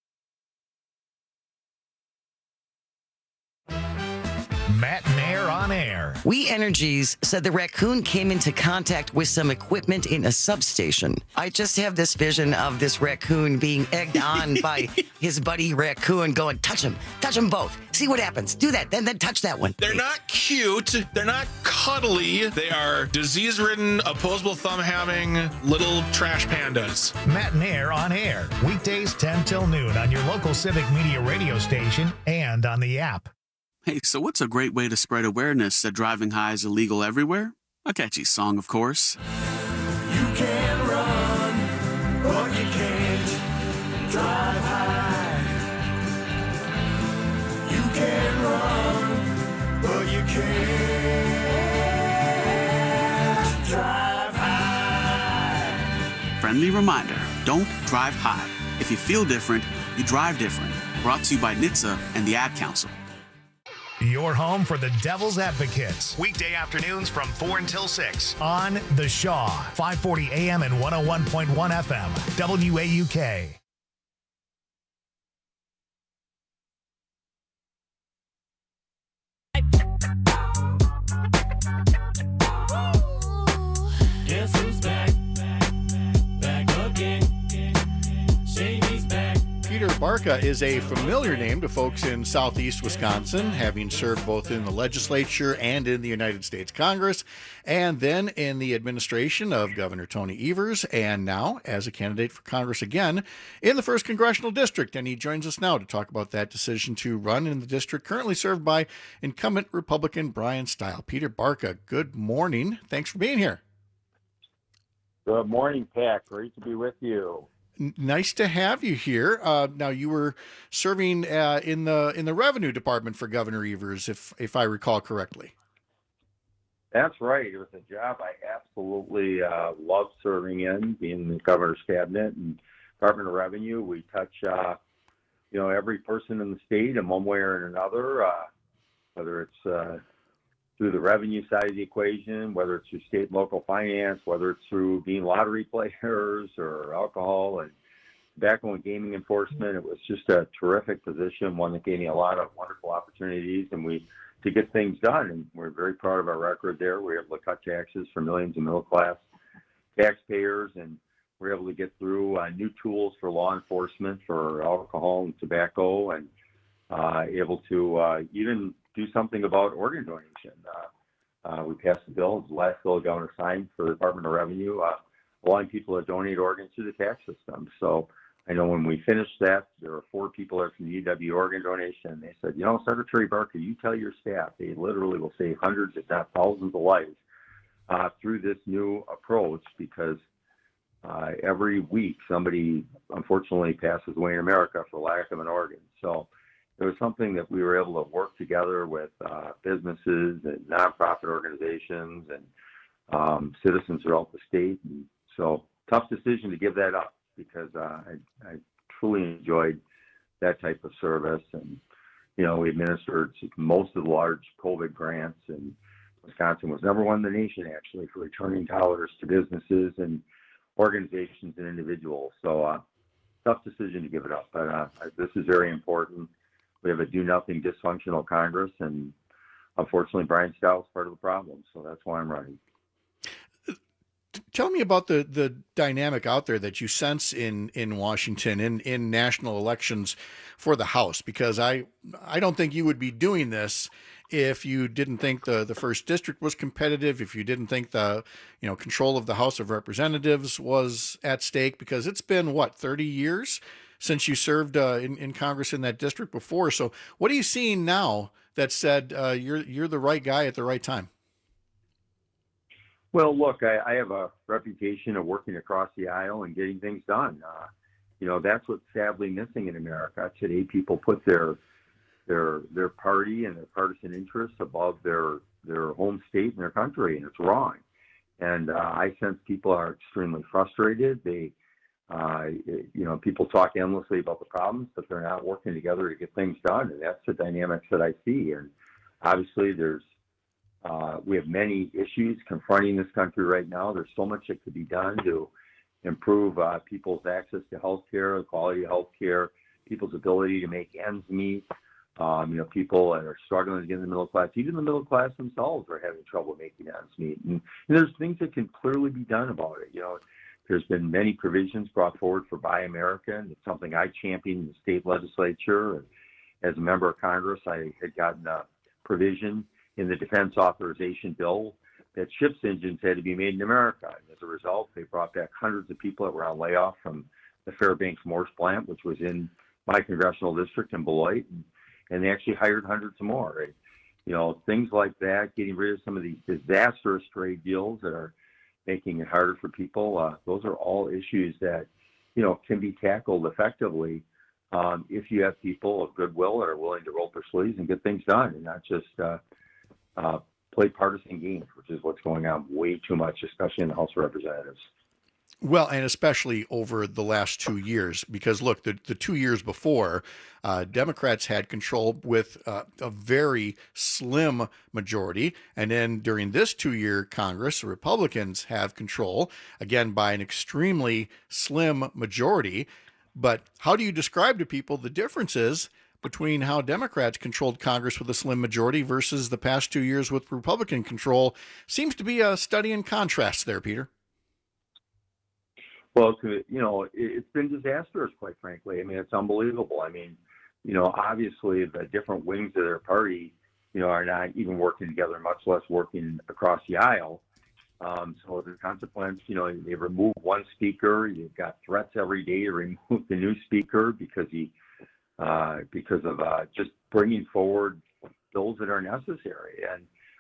Matt Mayer on air. We Energies said the raccoon came into contact with some equipment in a substation. I just have this vision of this raccoon being egged on by his buddy raccoon going, touch him, touch them both. See what happens. Do that, then then touch that one. They're not cute. They're not cuddly. They are disease-ridden, opposable thumb-having little trash pandas. Matt Mayer on air. Weekdays ten till noon on your local Civic Media radio station and on the app. Hey, so what's a great way to spread awareness that driving high is illegal everywhere? A catchy song, of course. You can run, but you can't drive high. You can run, but you can't drive high. Friendly reminder, don't drive high. If you feel different, you drive different. Brought to you by N H T S A and the Ad Council. Your home for the Devil's Advocates. Weekday afternoons from four until six on The Shaw, five forty A M and one oh one point one F M, W A U K. Guess who's back? Back again. Shady's back. Peter Bar Barca is a familiar name to folks in southeast Wisconsin, having served both in the legislature and in the United States Congress, and then in the administration of Governor Tony Evers, and now as a candidate for Congress again in the first Congressional District. And he joins us now to talk about that decision to run in the district currently served by incumbent Republican Brian Stile. Peter Barca, good morning. Thanks for being here. Good morning, Pat. Great to be with you. Nice to have you here. Uh, now, you were serving uh, in the in the Revenue Department for Governor Evers, if if I recall correctly. That's right. It was a job I absolutely uh, loved serving in, being in the governor's cabinet and Department of Revenue. We touch, uh, you know, every person in the state in one way or another, uh, whether it's uh, through the revenue side of the equation, whether it's through state and local finance, whether it's through being lottery players or alcohol and tobacco and gaming enforcement. It was just a terrific position, one that gave me a lot of wonderful opportunities and we to get things done. And we're very proud of our record there. We were able to cut taxes for millions of middle class taxpayers, and we're able to get through uh, new tools for law enforcement for alcohol and tobacco, and uh, able to uh, even do something about organ donation. Uh, uh, we passed a bill, it's the last bill the governor signed for the Department of Revenue, uh, allowing people to donate organs through the tax system. So I know when we finished that, there were four people that from the U W organ donation, and they said, you know, Secretary Barca, you tell your staff, they literally will save hundreds, if not thousands of lives uh, through this new approach, because uh, every week somebody unfortunately passes away in America for lack of an organ. So it was something that we were able to work together with uh, businesses and nonprofit organizations and um, citizens throughout the state. And so tough decision to give that up, because uh, I, I truly enjoyed that type of service. And, you know, we administered most of the large COVID grants, and Wisconsin was number one in the nation, actually, for returning dollars to businesses and organizations and individuals. So uh, tough decision to give it up. But uh, this is very important. We have a do-nothing dysfunctional Congress, and unfortunately, Brian Stile is part of the problem. So that's why I'm running. Tell me about the, the dynamic out there that you sense in, in Washington in, in national elections for the House, because I I don't think you would be doing this if you didn't think the, the first district was competitive, if you didn't think the you know control of the House of Representatives was at stake, because it's been, what, thirty years since you served uh, in, in Congress in that district before. So what are you seeing now that said uh, you're you're the right guy at the right time? Well, look, I, I have a reputation of working across the aisle and getting things done. Uh, you know, that's what's sadly missing in America today. People put their their their party and their partisan interests above their their home state and their country, and it's wrong. And uh, I sense people are extremely frustrated. They, uh, you know, people talk endlessly about the problems, but they're not working together to get things done. And that's the dynamics that I see. And obviously, there's Uh, we have many issues confronting this country right now. There's so much that could be done to improve uh, people's access to health care, the quality of health care, people's ability to make ends meet. Um, you know, people that are struggling to get in the middle class, even the middle class themselves are having trouble making ends meet. And, and there's things that can clearly be done about it. You know, there's been many provisions brought forward for Buy America, and it's something I championed in the state legislature. And as a member of Congress, I had gotten a provision in the defense authorization bill that ships engines had to be made in America. And as a result, they brought back hundreds of people that were on layoff from the Fairbanks Morse plant, which was in my congressional district in Beloit, and, and they actually hired hundreds more. And, you know, things like that, getting rid of some of these disastrous trade deals that are making it harder for people. Uh, those are all issues that, you know, can be tackled effectively um, if you have people of goodwill that are willing to roll their sleeves and get things done, and not just uh, Uh, play partisan games, which is what's going on way too much, especially in the House of Representatives. Well, and especially over the last two years, because look, the, the two years before, uh, Democrats had control with uh, a very slim majority. And then during this two-year Congress, Republicans have control, again, by an extremely slim majority. But how do you describe to people the differences between how Democrats controlled Congress with a slim majority versus the past two years with Republican control? Seems to be a study in contrast there, Peter. Well, to, you know, it, it's been disastrous, quite frankly. I mean, it's unbelievable. I mean, you know, obviously the different wings of their party, you know, are not even working together, much less working across the aisle. Um, so as a consequence, you know, they remove one speaker. You've got threats every day to remove the new speaker because he, uh, because of uh, just bringing forward bills that are necessary. And,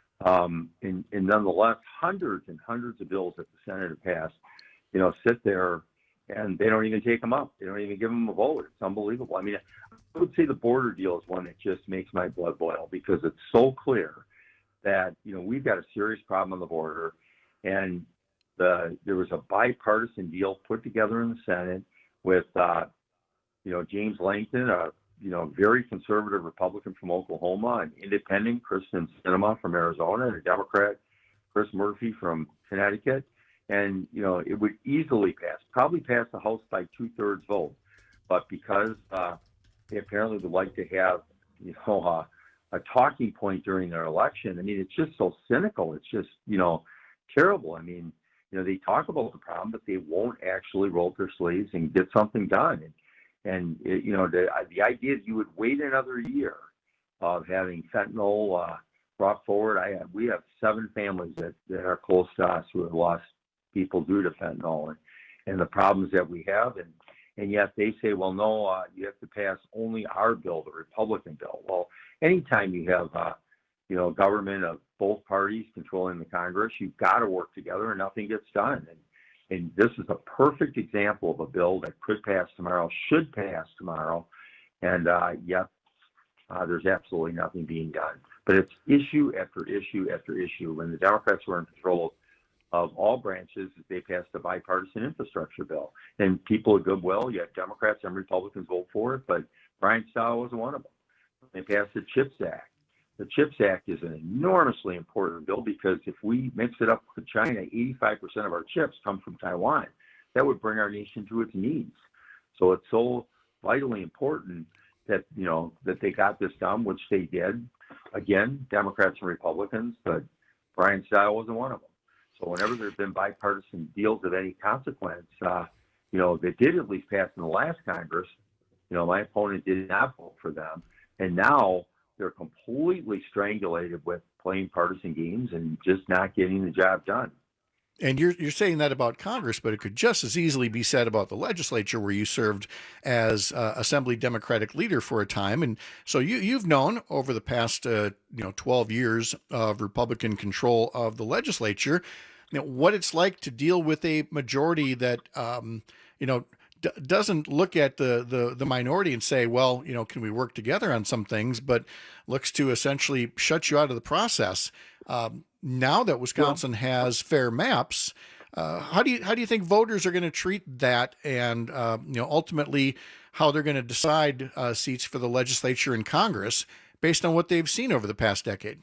um, and, and nonetheless, hundreds and hundreds of bills that the Senate have passed, you know, sit there and they don't even take them up. They don't even give them a vote. It's unbelievable. I mean, I would say the border deal is one that just makes my blood boil because it's so clear that, you know, we've got a serious problem on the border. And the, there was a bipartisan deal put together in the Senate with, uh, you know, James Langton, a you know very conservative Republican from Oklahoma, an independent, Kristen Sinema from Arizona, and a Democrat, Chris Murphy from Connecticut. And, you know, it would easily pass, probably pass the House by two-thirds vote. But because uh, they apparently would like to have, you know, uh, a talking point during their election, I mean, it's just so cynical. It's just, you know, terrible. I mean, you know, they talk about the problem, but they won't actually roll up their sleeves and get something done. And, and it, you know, the, the idea that you would wait another year of having fentanyl uh, brought forward. I have, we have seven families that, that are close to us who have lost people due to fentanyl and, and the problems that we have. And, and yet they say, well, no, uh, you have to pass only our bill, the Republican bill. Well, anytime you have, uh, you know, government of both parties controlling the Congress, you've got to work together and nothing gets done. And, and this is a perfect example of a bill that could pass tomorrow, should pass tomorrow. And uh, yet uh, there's absolutely nothing being done. But it's issue after issue after issue. When the Democrats were in control of all branches, they passed a bipartisan infrastructure bill. And people of goodwill, you have Democrats and Republicans vote for it, but Brian Style wasn't one of them. They passed the CHIPS Act. The CHIPS Act is an enormously important bill because if we mix it up with China, eighty-five percent of our chips come from Taiwan. That would bring our nation to its knees. So it's so vitally important that, you know, that they got this done, which they did. Again, Democrats and Republicans, but Brian Style wasn't one of them. So whenever there's been bipartisan deals of any consequence, uh, you know, they did at least pass in the last Congress. You know, my opponent did not vote for them. And now they're completely strangulated with playing partisan games and just not getting the job done. And you're you're saying that about Congress, but it could just as easily be said about the legislature, where you served as uh, Assembly Democratic leader for a time, and so you you've known over the past uh, you know twelve years of Republican control of the legislature, you know, what it's like to deal with a majority that um, you know d- doesn't look at the, the the minority and say, well, you know, can we work together on some things, but looks to essentially shut you out of the process. Um, Now that Wisconsin has fair maps, uh, how do you how do you think voters are going to treat that, and uh, you know ultimately how they're going to decide uh, seats for the legislature and Congress based on what they've seen over the past decade?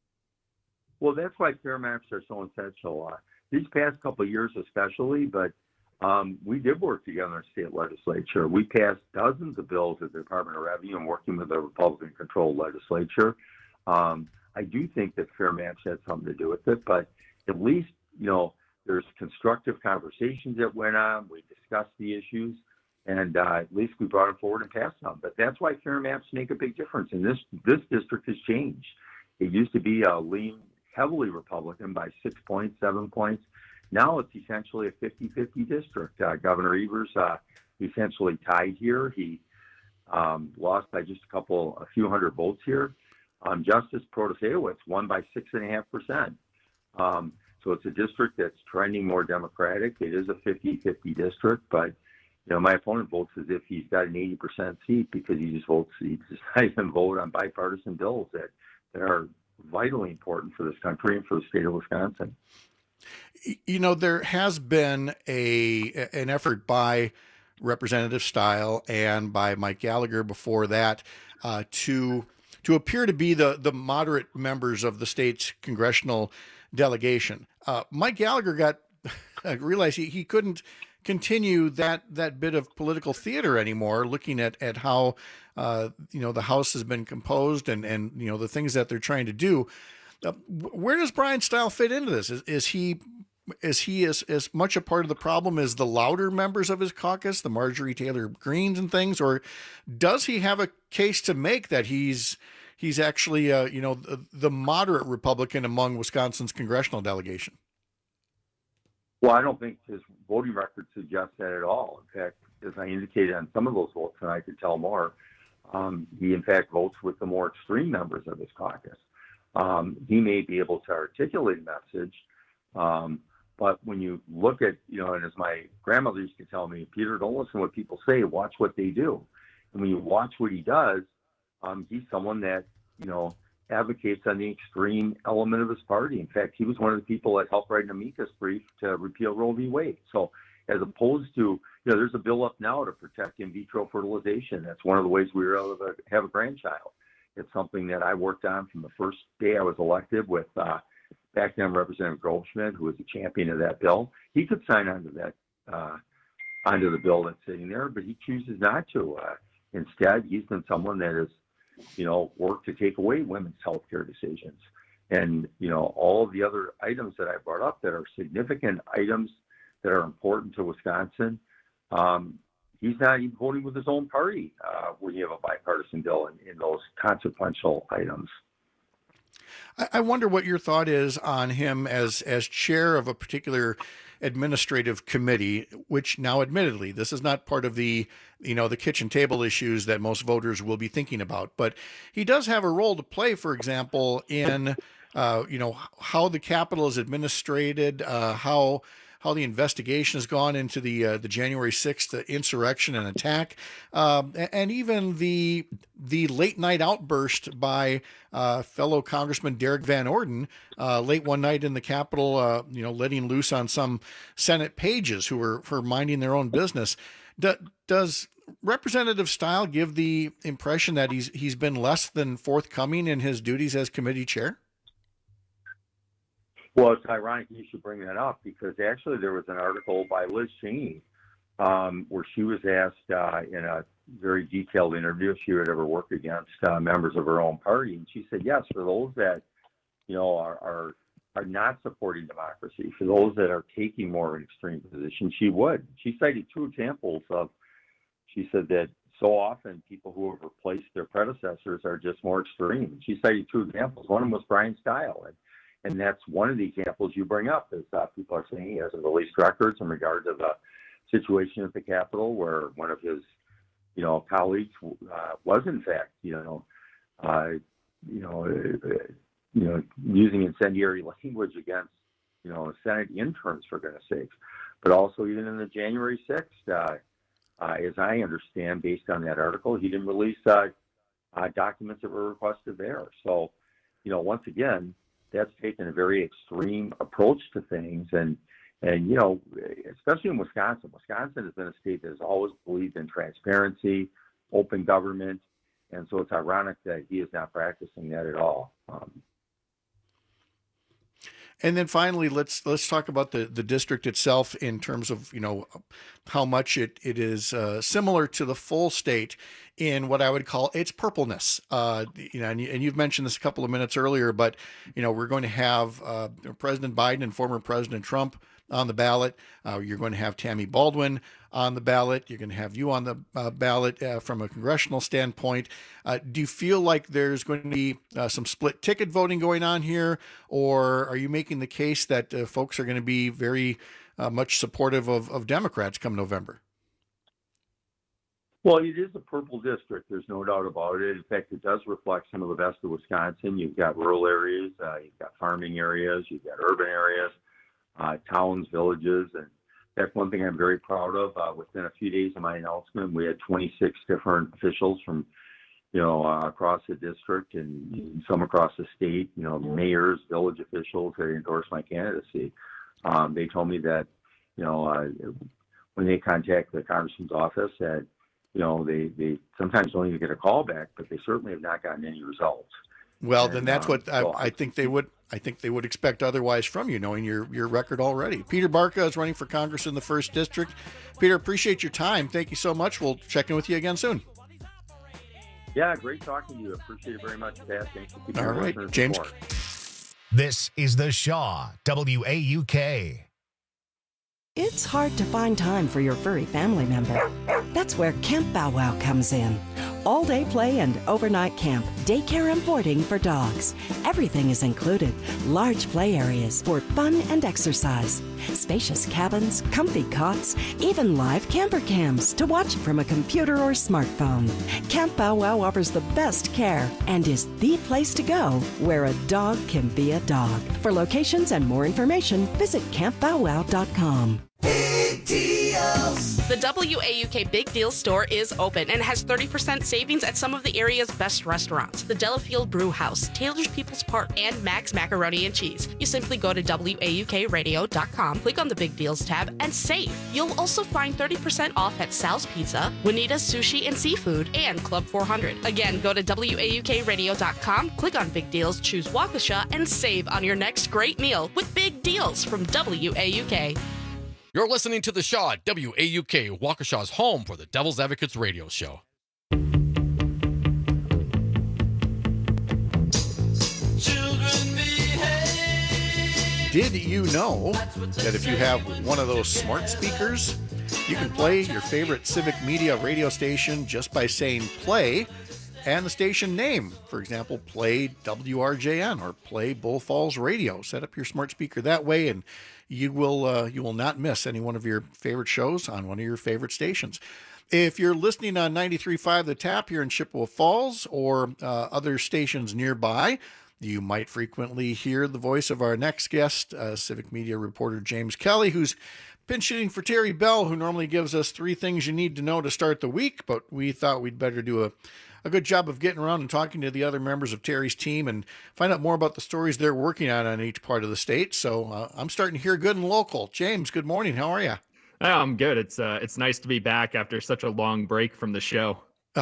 Well, that's why fair maps are so essential. Uh, these past couple of years, especially, but um, we did work together in the state legislature. We passed dozens of bills at the Department of Revenue and working with the Republican-controlled legislature. Um, I do think that fair maps had something to do with it, but at least, you know, there's constructive conversations that went on. We discussed the issues, and uh, at least we brought them forward and passed them. But that's why fair maps make a big difference. And this this district has changed. It used to be a lean, heavily Republican by six points, seven points. Now it's essentially a fifty-fifty district. Uh, Governor Evers uh, essentially tied here. He um, lost by just a couple, a few hundred votes here. Um, Justice Protasewicz won by six and a half percent. Um, so it's a district that's trending more Democratic. It is a fifty-fifty district, but you know, my opponent votes as if he's got an eighty percent seat because he just votes, he does not even vote on bipartisan bills that, that are vitally important for this country and for the state of Wisconsin. You know, there has been a an effort by Representative Style and by Mike Gallagher before that uh, to to appear to be the, the moderate members of the state's congressional delegation. Uh, Mike Gallagher got realized he, he couldn't continue that that bit of political theater anymore, looking at, at how, uh, you know, the House has been composed and, and, you know, the things that they're trying to do. Uh, where does Brian Style fit into this? Is, is he is he as, as much a part of the problem as the louder members of his caucus, the Marjorie Taylor Greens and things, or does he have a case to make that he's he's actually, uh, you know, the, the moderate Republican among Wisconsin's congressional delegation? Well, I don't think his voting record suggests that at all. In fact, as I indicated on some of those votes, and I could tell more, um, he in fact votes with the more extreme members of his caucus. Um, he may be able to articulate a message, um, but when you look at, you know, and as my grandmother used to tell me, Peter, don't listen to what people say, watch what they do. And when you watch what he does, um, he's someone that, you know, advocates on the extreme element of his party. In fact, he was one of the people that helped write an amicus brief to repeal Roe v. Wade. So as opposed to, you know, there's a bill up now to protect in vitro fertilization. That's one of the ways we were able to have a grandchild. It's something that I worked on from the first day I was elected with uh, back then Representative Goldschmidt, who was a champion of that bill. He could sign onto that, uh, onto the bill that's sitting there, but he chooses not to. Uh, instead, he's been someone that has, you know, worked to take away women's health care decisions. And, you know, all of the other items that I brought up that are significant items that are important to Wisconsin, um, he's not even voting with his own party uh, when you have a bipartisan bill in, in those consequential items. I wonder what your thought is on him as as chair of a particular administrative committee, which now admittedly, this is not part of the, you know, the kitchen table issues that most voters will be thinking about, but he does have a role to play, for example, in, uh, you know, how the Capitol is administrated, uh, how how the investigation has gone into the uh, the January sixth insurrection and attack, um, and even the the late night outburst by uh, fellow Congressman Derek Van Orden uh, late one night in the Capitol, uh, you know, letting loose on some Senate pages who were for minding their own business. Do, does Representative Stiles give the impression that he's he's been less than forthcoming in his duties as committee chair? Well, it's ironic you should bring that up because actually there was an article by Liz Cheney um, where she was asked uh, in a very detailed interview if she would ever work against uh, members of her own party. And she said, yes, for those that, you know, are, are, are not supporting democracy, for those that are taking more of an extreme position, she would. She cited two examples of, she said that so often people who have replaced their predecessors are just more extreme. She cited two examples. One of them was Brian Stiles. And, And that's one of the examples you bring up is uh, people are saying he hasn't released records in regard to the situation at the Capitol where one of his, you know, colleagues uh, was in fact, you know, uh, you know, uh, you know, using incendiary language against, you know, Senate interns, for goodness sakes. But also even in the January sixth, uh, uh, as I understand, based on that article, he didn't release uh, uh, documents that were requested there. So, you know, once again, that's taken a very extreme approach to things. And, and, you know, especially in Wisconsin, Wisconsin has been a state that has always believed in transparency, open government. And so it's ironic that he is not practicing that at all. Um, And then finally, let's let's talk about the, the district itself in terms of, you know, how much it, it is uh, similar to the full state in what I would call its purpleness. Uh, you know, and, you, and you've mentioned this a couple of minutes earlier, but, you know, we're going to have uh, President Biden and former President Trump on the ballot. Uh, you're going to have Tammy Baldwin on the ballot. You're going to have you on the uh, ballot uh, from a congressional standpoint. Uh, do you feel like there's going to be uh, some split ticket voting going on here, or are you making the case that uh, folks are going to be very uh, much supportive of, of Democrats come November? Well, it is a purple district. There's no doubt about it. In fact, it does reflect some of the best of Wisconsin. You've got rural areas, uh, you've got farming areas, you've got urban areas. Uh, towns, villages, and that's one thing I'm very proud of. Uh, within a few days of my announcement, we had twenty-six different officials from, you know, uh, across the district and, and some across the state, you know, mayors, village officials that endorsed my candidacy. Um, they told me that, you know, uh, when they contact the congressman's office, that, you know, they, they sometimes don't even get a call back, but they certainly have not gotten any results. Well, and, then that's um, what I, so I think they would. I think they would expect otherwise from you, knowing your your record already. Peter Barca is running for Congress in the first district. Peter, appreciate your time. Thank you so much. We'll check in with you again soon. Yeah, great talking to you. Appreciate it very much, Pat. Thanks for keeping All right, James. This is the Shaw W A U K. It's hard to find time for your furry family member. That's where Camp Bow Wow comes in. All-day play and overnight camp, daycare and boarding for dogs. Everything is included. Large play areas for fun and exercise. Spacious cabins, comfy cots, even live camper cams to watch from a computer or smartphone. Camp Bow Wow offers the best care and is the place to go where a dog can be a dog. For locations and more information, visit camp bow wow dot com. Big deals! The W A U K Big Deal store is open and has thirty percent savings at some of the area's best restaurants. The Delafield Brew House, Taylor's People's Park, and Max Macaroni and Cheese. You simply go to W A U K radio dot com, click on the Big Deals tab, and save. You'll also find thirty percent off at Sal's Pizza, Juanita's Sushi and Seafood, and Club four hundred. Again, go to W A U K radio dot com, click on Big Deals, choose Waukesha, and save on your next great meal with Big Deals from W A U K. You're listening to The Shaw at W A U K, Waukesha's home for the Devil's Advocates radio show. Did you know that if you have one of those smart speakers, you can play your favorite Civic Media radio station just by saying play and the station name? For example, play W R J N or play Bull Falls Radio. Set up your smart speaker that way, and you will uh, you will not miss any one of your favorite shows on one of your favorite stations. If you're listening on ninety-three point five The Tap here in Chippewa Falls or uh, other stations nearby, you might frequently hear the voice of our next guest, uh, Civic Media reporter James Kelly, who's pinch hitting for Terry Bell, who normally gives us three things you need to know to start the week, but we thought we'd better do a a good job of getting around and talking to the other members of Terry's team and find out more about the stories they're working on on each part of the state. So uh, I'm starting to hear good and local. James, good morning. How are you? Oh, I'm good. It's uh, it's nice to be back after such a long break from the show.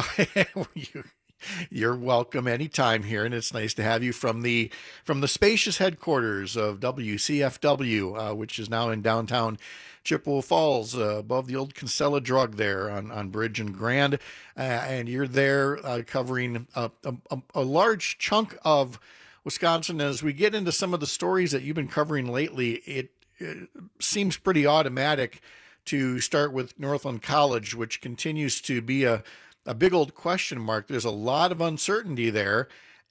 you, you're welcome anytime here, and it's nice to have you from the from the spacious headquarters of W C F W, uh, which is now in downtown Chippewa Falls, uh, above the old Kinsella Drug there on, on Bridge and Grand. Uh, and you're there uh, covering a, a, a large chunk of Wisconsin. As we get into some of the stories that you've been covering lately, it, it seems pretty automatic to start with Northland College, which continues to be a, a big old question mark. There's a lot of uncertainty there.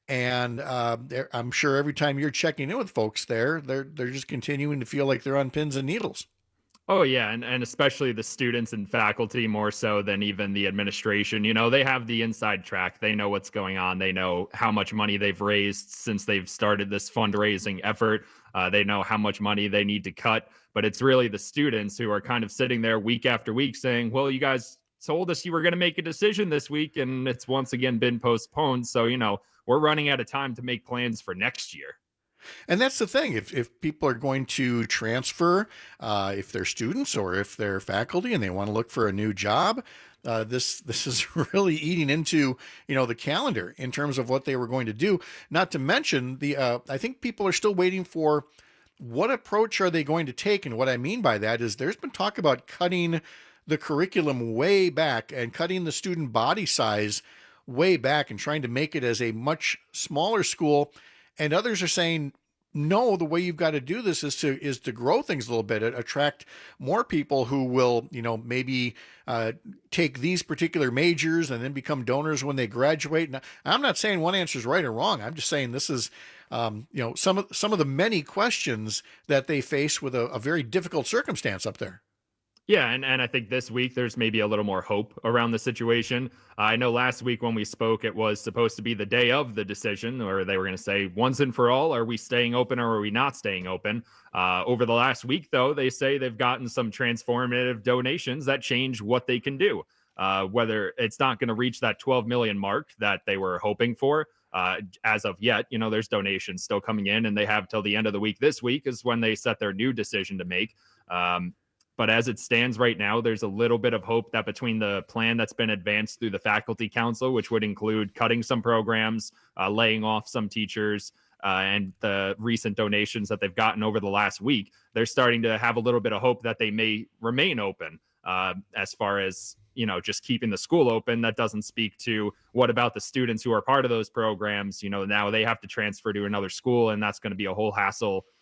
And uh, I'm sure every time you're checking in with folks there, they're, they're just continuing to feel like they're on pins and needles. Oh, yeah. And, and especially the students and faculty more so than even the administration. You know, they have the inside track. They know what's going on. They know how much money they've raised since they've started this fundraising effort. Uh, they know how much money they need to cut. But it's really the students who are kind of sitting there week after week saying, well, you guys told us you were going to make a decision this week, and it's once again been postponed. So, you know, we're running out of time to make plans for next year. And that's the thing. If if people are going to transfer, uh, if they're students or if they're faculty and they want to look for a new job, uh, this this is really eating into, you know, the calendar in terms of what they were going to do. Not to mention the uh, I think people are still waiting for what approach are they going to take. And what I mean by that is there's been talk about cutting the curriculum way back and cutting the student body size way back and trying to make it as a much smaller school. And others are saying, no, the way you've got to do this is to is to grow things a little bit, attract more people who will, you know, maybe uh, take these particular majors and then become donors when they graduate. And I'm not saying one answer is right or wrong. I'm just saying this is, um, you know, some of some of the many questions that they face with a, a very difficult circumstance up there. Yeah, and, and I think this week there's maybe a little more hope around the situation. Uh, I know last week when we spoke, it was supposed to be the day of the decision, or they were going to say once and for all, are we staying open or are we not staying open? Uh, over the last week, though, they say they've gotten some transformative donations that change what they can do. Uh, whether it's not going to reach that twelve million mark that they were hoping for uh, as of yet, you know, there's donations still coming in, and they have till the end of the week this week is when they set their new decision to make. Um, But as it stands right now, there's a little bit of hope that between the plan that's been advanced through the faculty council, which would include cutting some programs, uh, laying off some teachers, uh, and the recent donations that they've gotten over the last week, they're starting to have a little bit of hope that they may remain open. Uh, as far as, you know, just keeping the school open, that doesn't speak to what about the students who are part of those programs. You know, now they have to transfer to another school, and that's going to be a whole hassle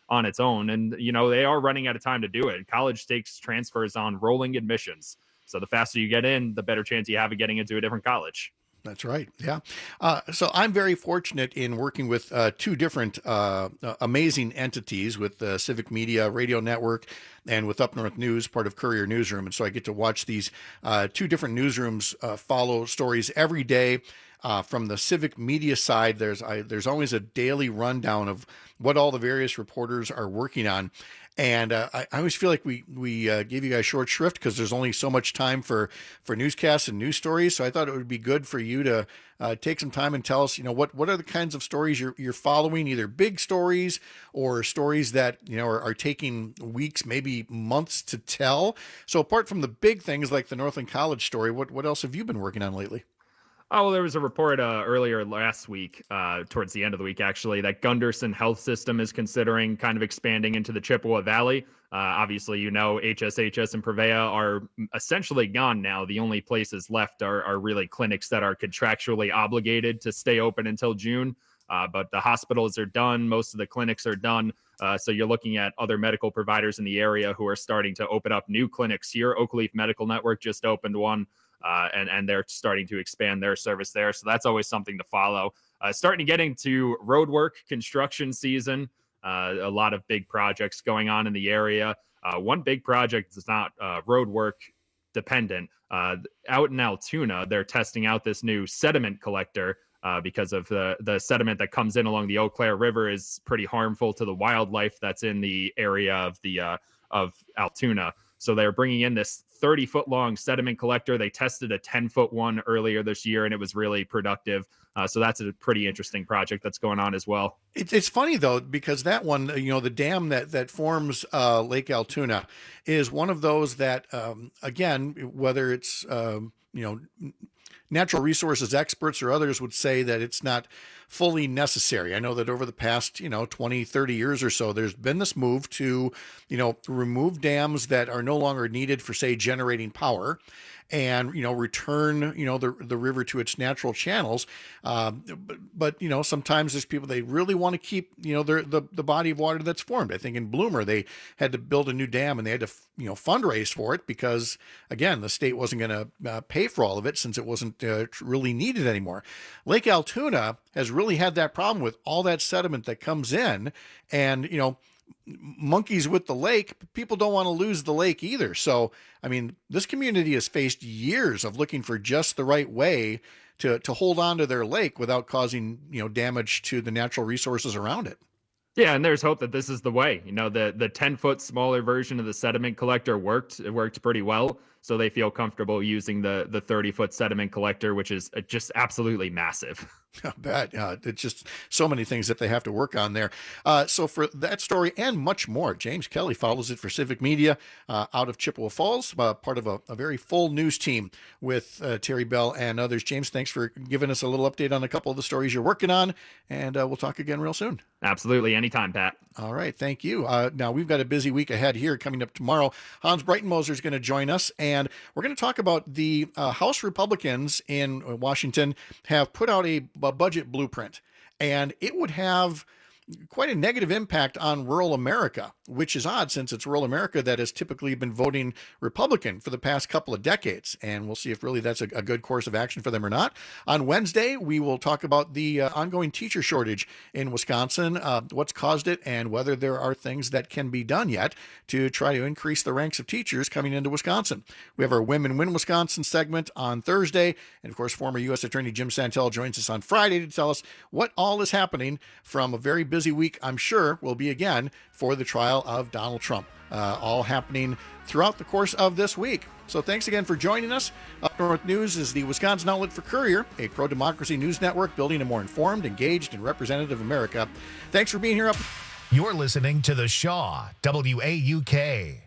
on its own. And, you know, they are running out of time to do it. College takes transfers on rolling admissions. So the faster you get in, the better chance you have of getting into a different college. That's right. Yeah. Uh, so I'm very fortunate in working with uh, two different uh, amazing entities with the Civic Media Radio Network and with Up North News, part of Courier Newsroom. And so I get to watch these uh, two different newsrooms uh, follow stories every day. Uh, from the Civic Media side, there's I, there's always a daily rundown of what all the various reporters are working on. And uh, I, I always feel like we we uh, gave you guys short shrift because there's only so much time for, for newscasts and news stories. So I thought it would be good for you to uh, take some time and tell us, you know, what, what are the kinds of stories you're you're following, either big stories or stories that, you know, are, are taking weeks, maybe months to tell. So apart from the big things like the Northland College story, what, what else have you been working on lately? Oh, well, there was a report uh, earlier last week, uh, towards the end of the week, actually, that Gunderson Health System is considering kind of expanding into the Chippewa Valley. Uh, obviously, you know, H S H S and Prevea are essentially gone now. The only places left are, are really clinics that are contractually obligated to stay open until June. Uh, but the hospitals are done. Most of the clinics are done. Uh, so you're looking at other medical providers in the area who are starting to open up new clinics here. Oakleaf Medical Network just opened one. Uh, and, and they're starting to expand their service there. So that's always something to follow. Uh, starting to get into road work, construction season, uh, a lot of big projects going on in the area. Uh, one big project is not uh, road work dependent. Uh, out in Altoona, they're testing out this new sediment collector uh, because of the, the sediment that comes in along the Eau Claire River is pretty harmful to the wildlife that's in the area of the uh, of Altoona. So they're bringing in this thirty foot long sediment collector. They tested a ten foot one earlier this year, and it was really productive. Uh, so that's a pretty interesting project that's going on as well. It's it's funny though, because that one, you know, the dam that that forms uh, Lake Altoona is one of those that, um, again, whether it's um, you know, natural resources experts or others would say that it's not fully necessary. I know that over the past, you know, twenty, thirty years or so, there's been this move to, you know, remove dams that are no longer needed for, say, generating power and, you know, return, you know, the the river to its natural channels. Um, but, but, you know, sometimes there's people, they really want to keep, you know, their, the, the body of water that's formed. I think in Bloomer, they had to build a new dam and they had to, you know, fundraise for it because, again, the state wasn't going to uh, pay for all of it since it wasn't uh, really needed anymore. Lake Altoona has really had that problem with all that sediment that comes in and, you know, monkeys with the lake, people don't want to lose the lake either. So, I mean, this community has faced years of looking for just the right way to, to hold on to their lake without causing, you know, damage to the natural resources around it. Yeah, and there's hope that this is the way. You know, the the ten foot smaller version of the sediment collector worked. It worked pretty well. So they feel comfortable using the the thirty foot sediment collector, which is just absolutely massive. I bet. Uh, it's just so many things that they have to work on there. Uh, so for that story and much more, James Kelly follows it for Civic Media uh, out of Chippewa Falls, uh, part of a, a very full news team with uh, Terry Bell and others. James, thanks for giving us a little update on a couple of the stories you're working on, and uh, we'll talk again real soon. Absolutely. Anytime, Pat. All right. Thank you. Uh, now, we've got a busy week ahead here coming up tomorrow. Hans Breitenmoser is going to join us, and we're going to talk about the uh, House Republicans in Washington have put out a, a budget blueprint, and it would have quite a negative impact on rural America, which is odd since it's rural America that has typically been voting Republican for the past couple of decades. And we'll see if really that's a, a good course of action for them or not. On Wednesday, we will talk about the uh, ongoing teacher shortage in Wisconsin, uh, what's caused it, and whether there are things that can be done yet to try to increase the ranks of teachers coming into Wisconsin. We have our Women Win Wisconsin segment on Thursday. And of course, former U S Attorney Jim Santel joins us on Friday to tell us what all is happening from a very busy busy week, I'm sure, will be again for the trial of Donald Trump, uh, all happening throughout the course of this week. So thanks again for joining us. Up North News is the Wisconsin outlet for Courier, a pro-democracy news network building a more informed, engaged, and representative America. Thanks for being here. Up. You're listening to The Shaw, W A U K.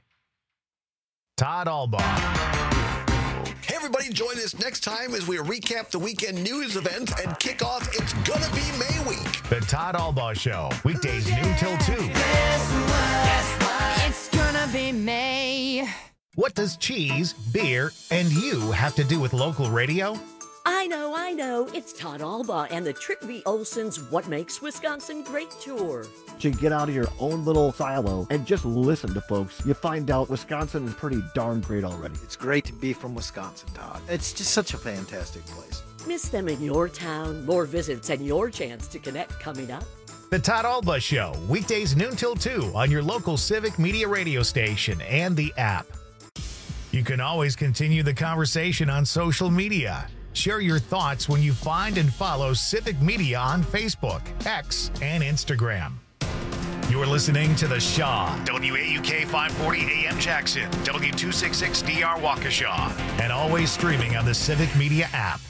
Todd Albaugh. Hey, everybody, join us next time as we recap the weekend news events and kick off It's Gonna Be May Week. The Todd Albaugh Show, weekdays noon till two. Guess what? Guess what? It's gonna be May. What does cheese, beer, and you have to do with local radio? I know, I know. It's Todd Alba and the Trick V. Olson's What Makes Wisconsin Great tour. To get out of your own little silo and just listen to folks, you find out Wisconsin is pretty darn great already. It's great to be from Wisconsin, Todd. It's just such a fantastic place. Miss them in your town. More visits and your chance to connect coming up. The Todd Alba Show, weekdays noon till two on your local Civic Media radio station and the app. You can always continue the conversation on social media. Share your thoughts when you find and follow Civic Media on Facebook, X, and Instagram. You're listening to The Shaw, W A U K five forty A M Jackson, W two sixty-six D R Waukesha, and always streaming on the Civic Media app.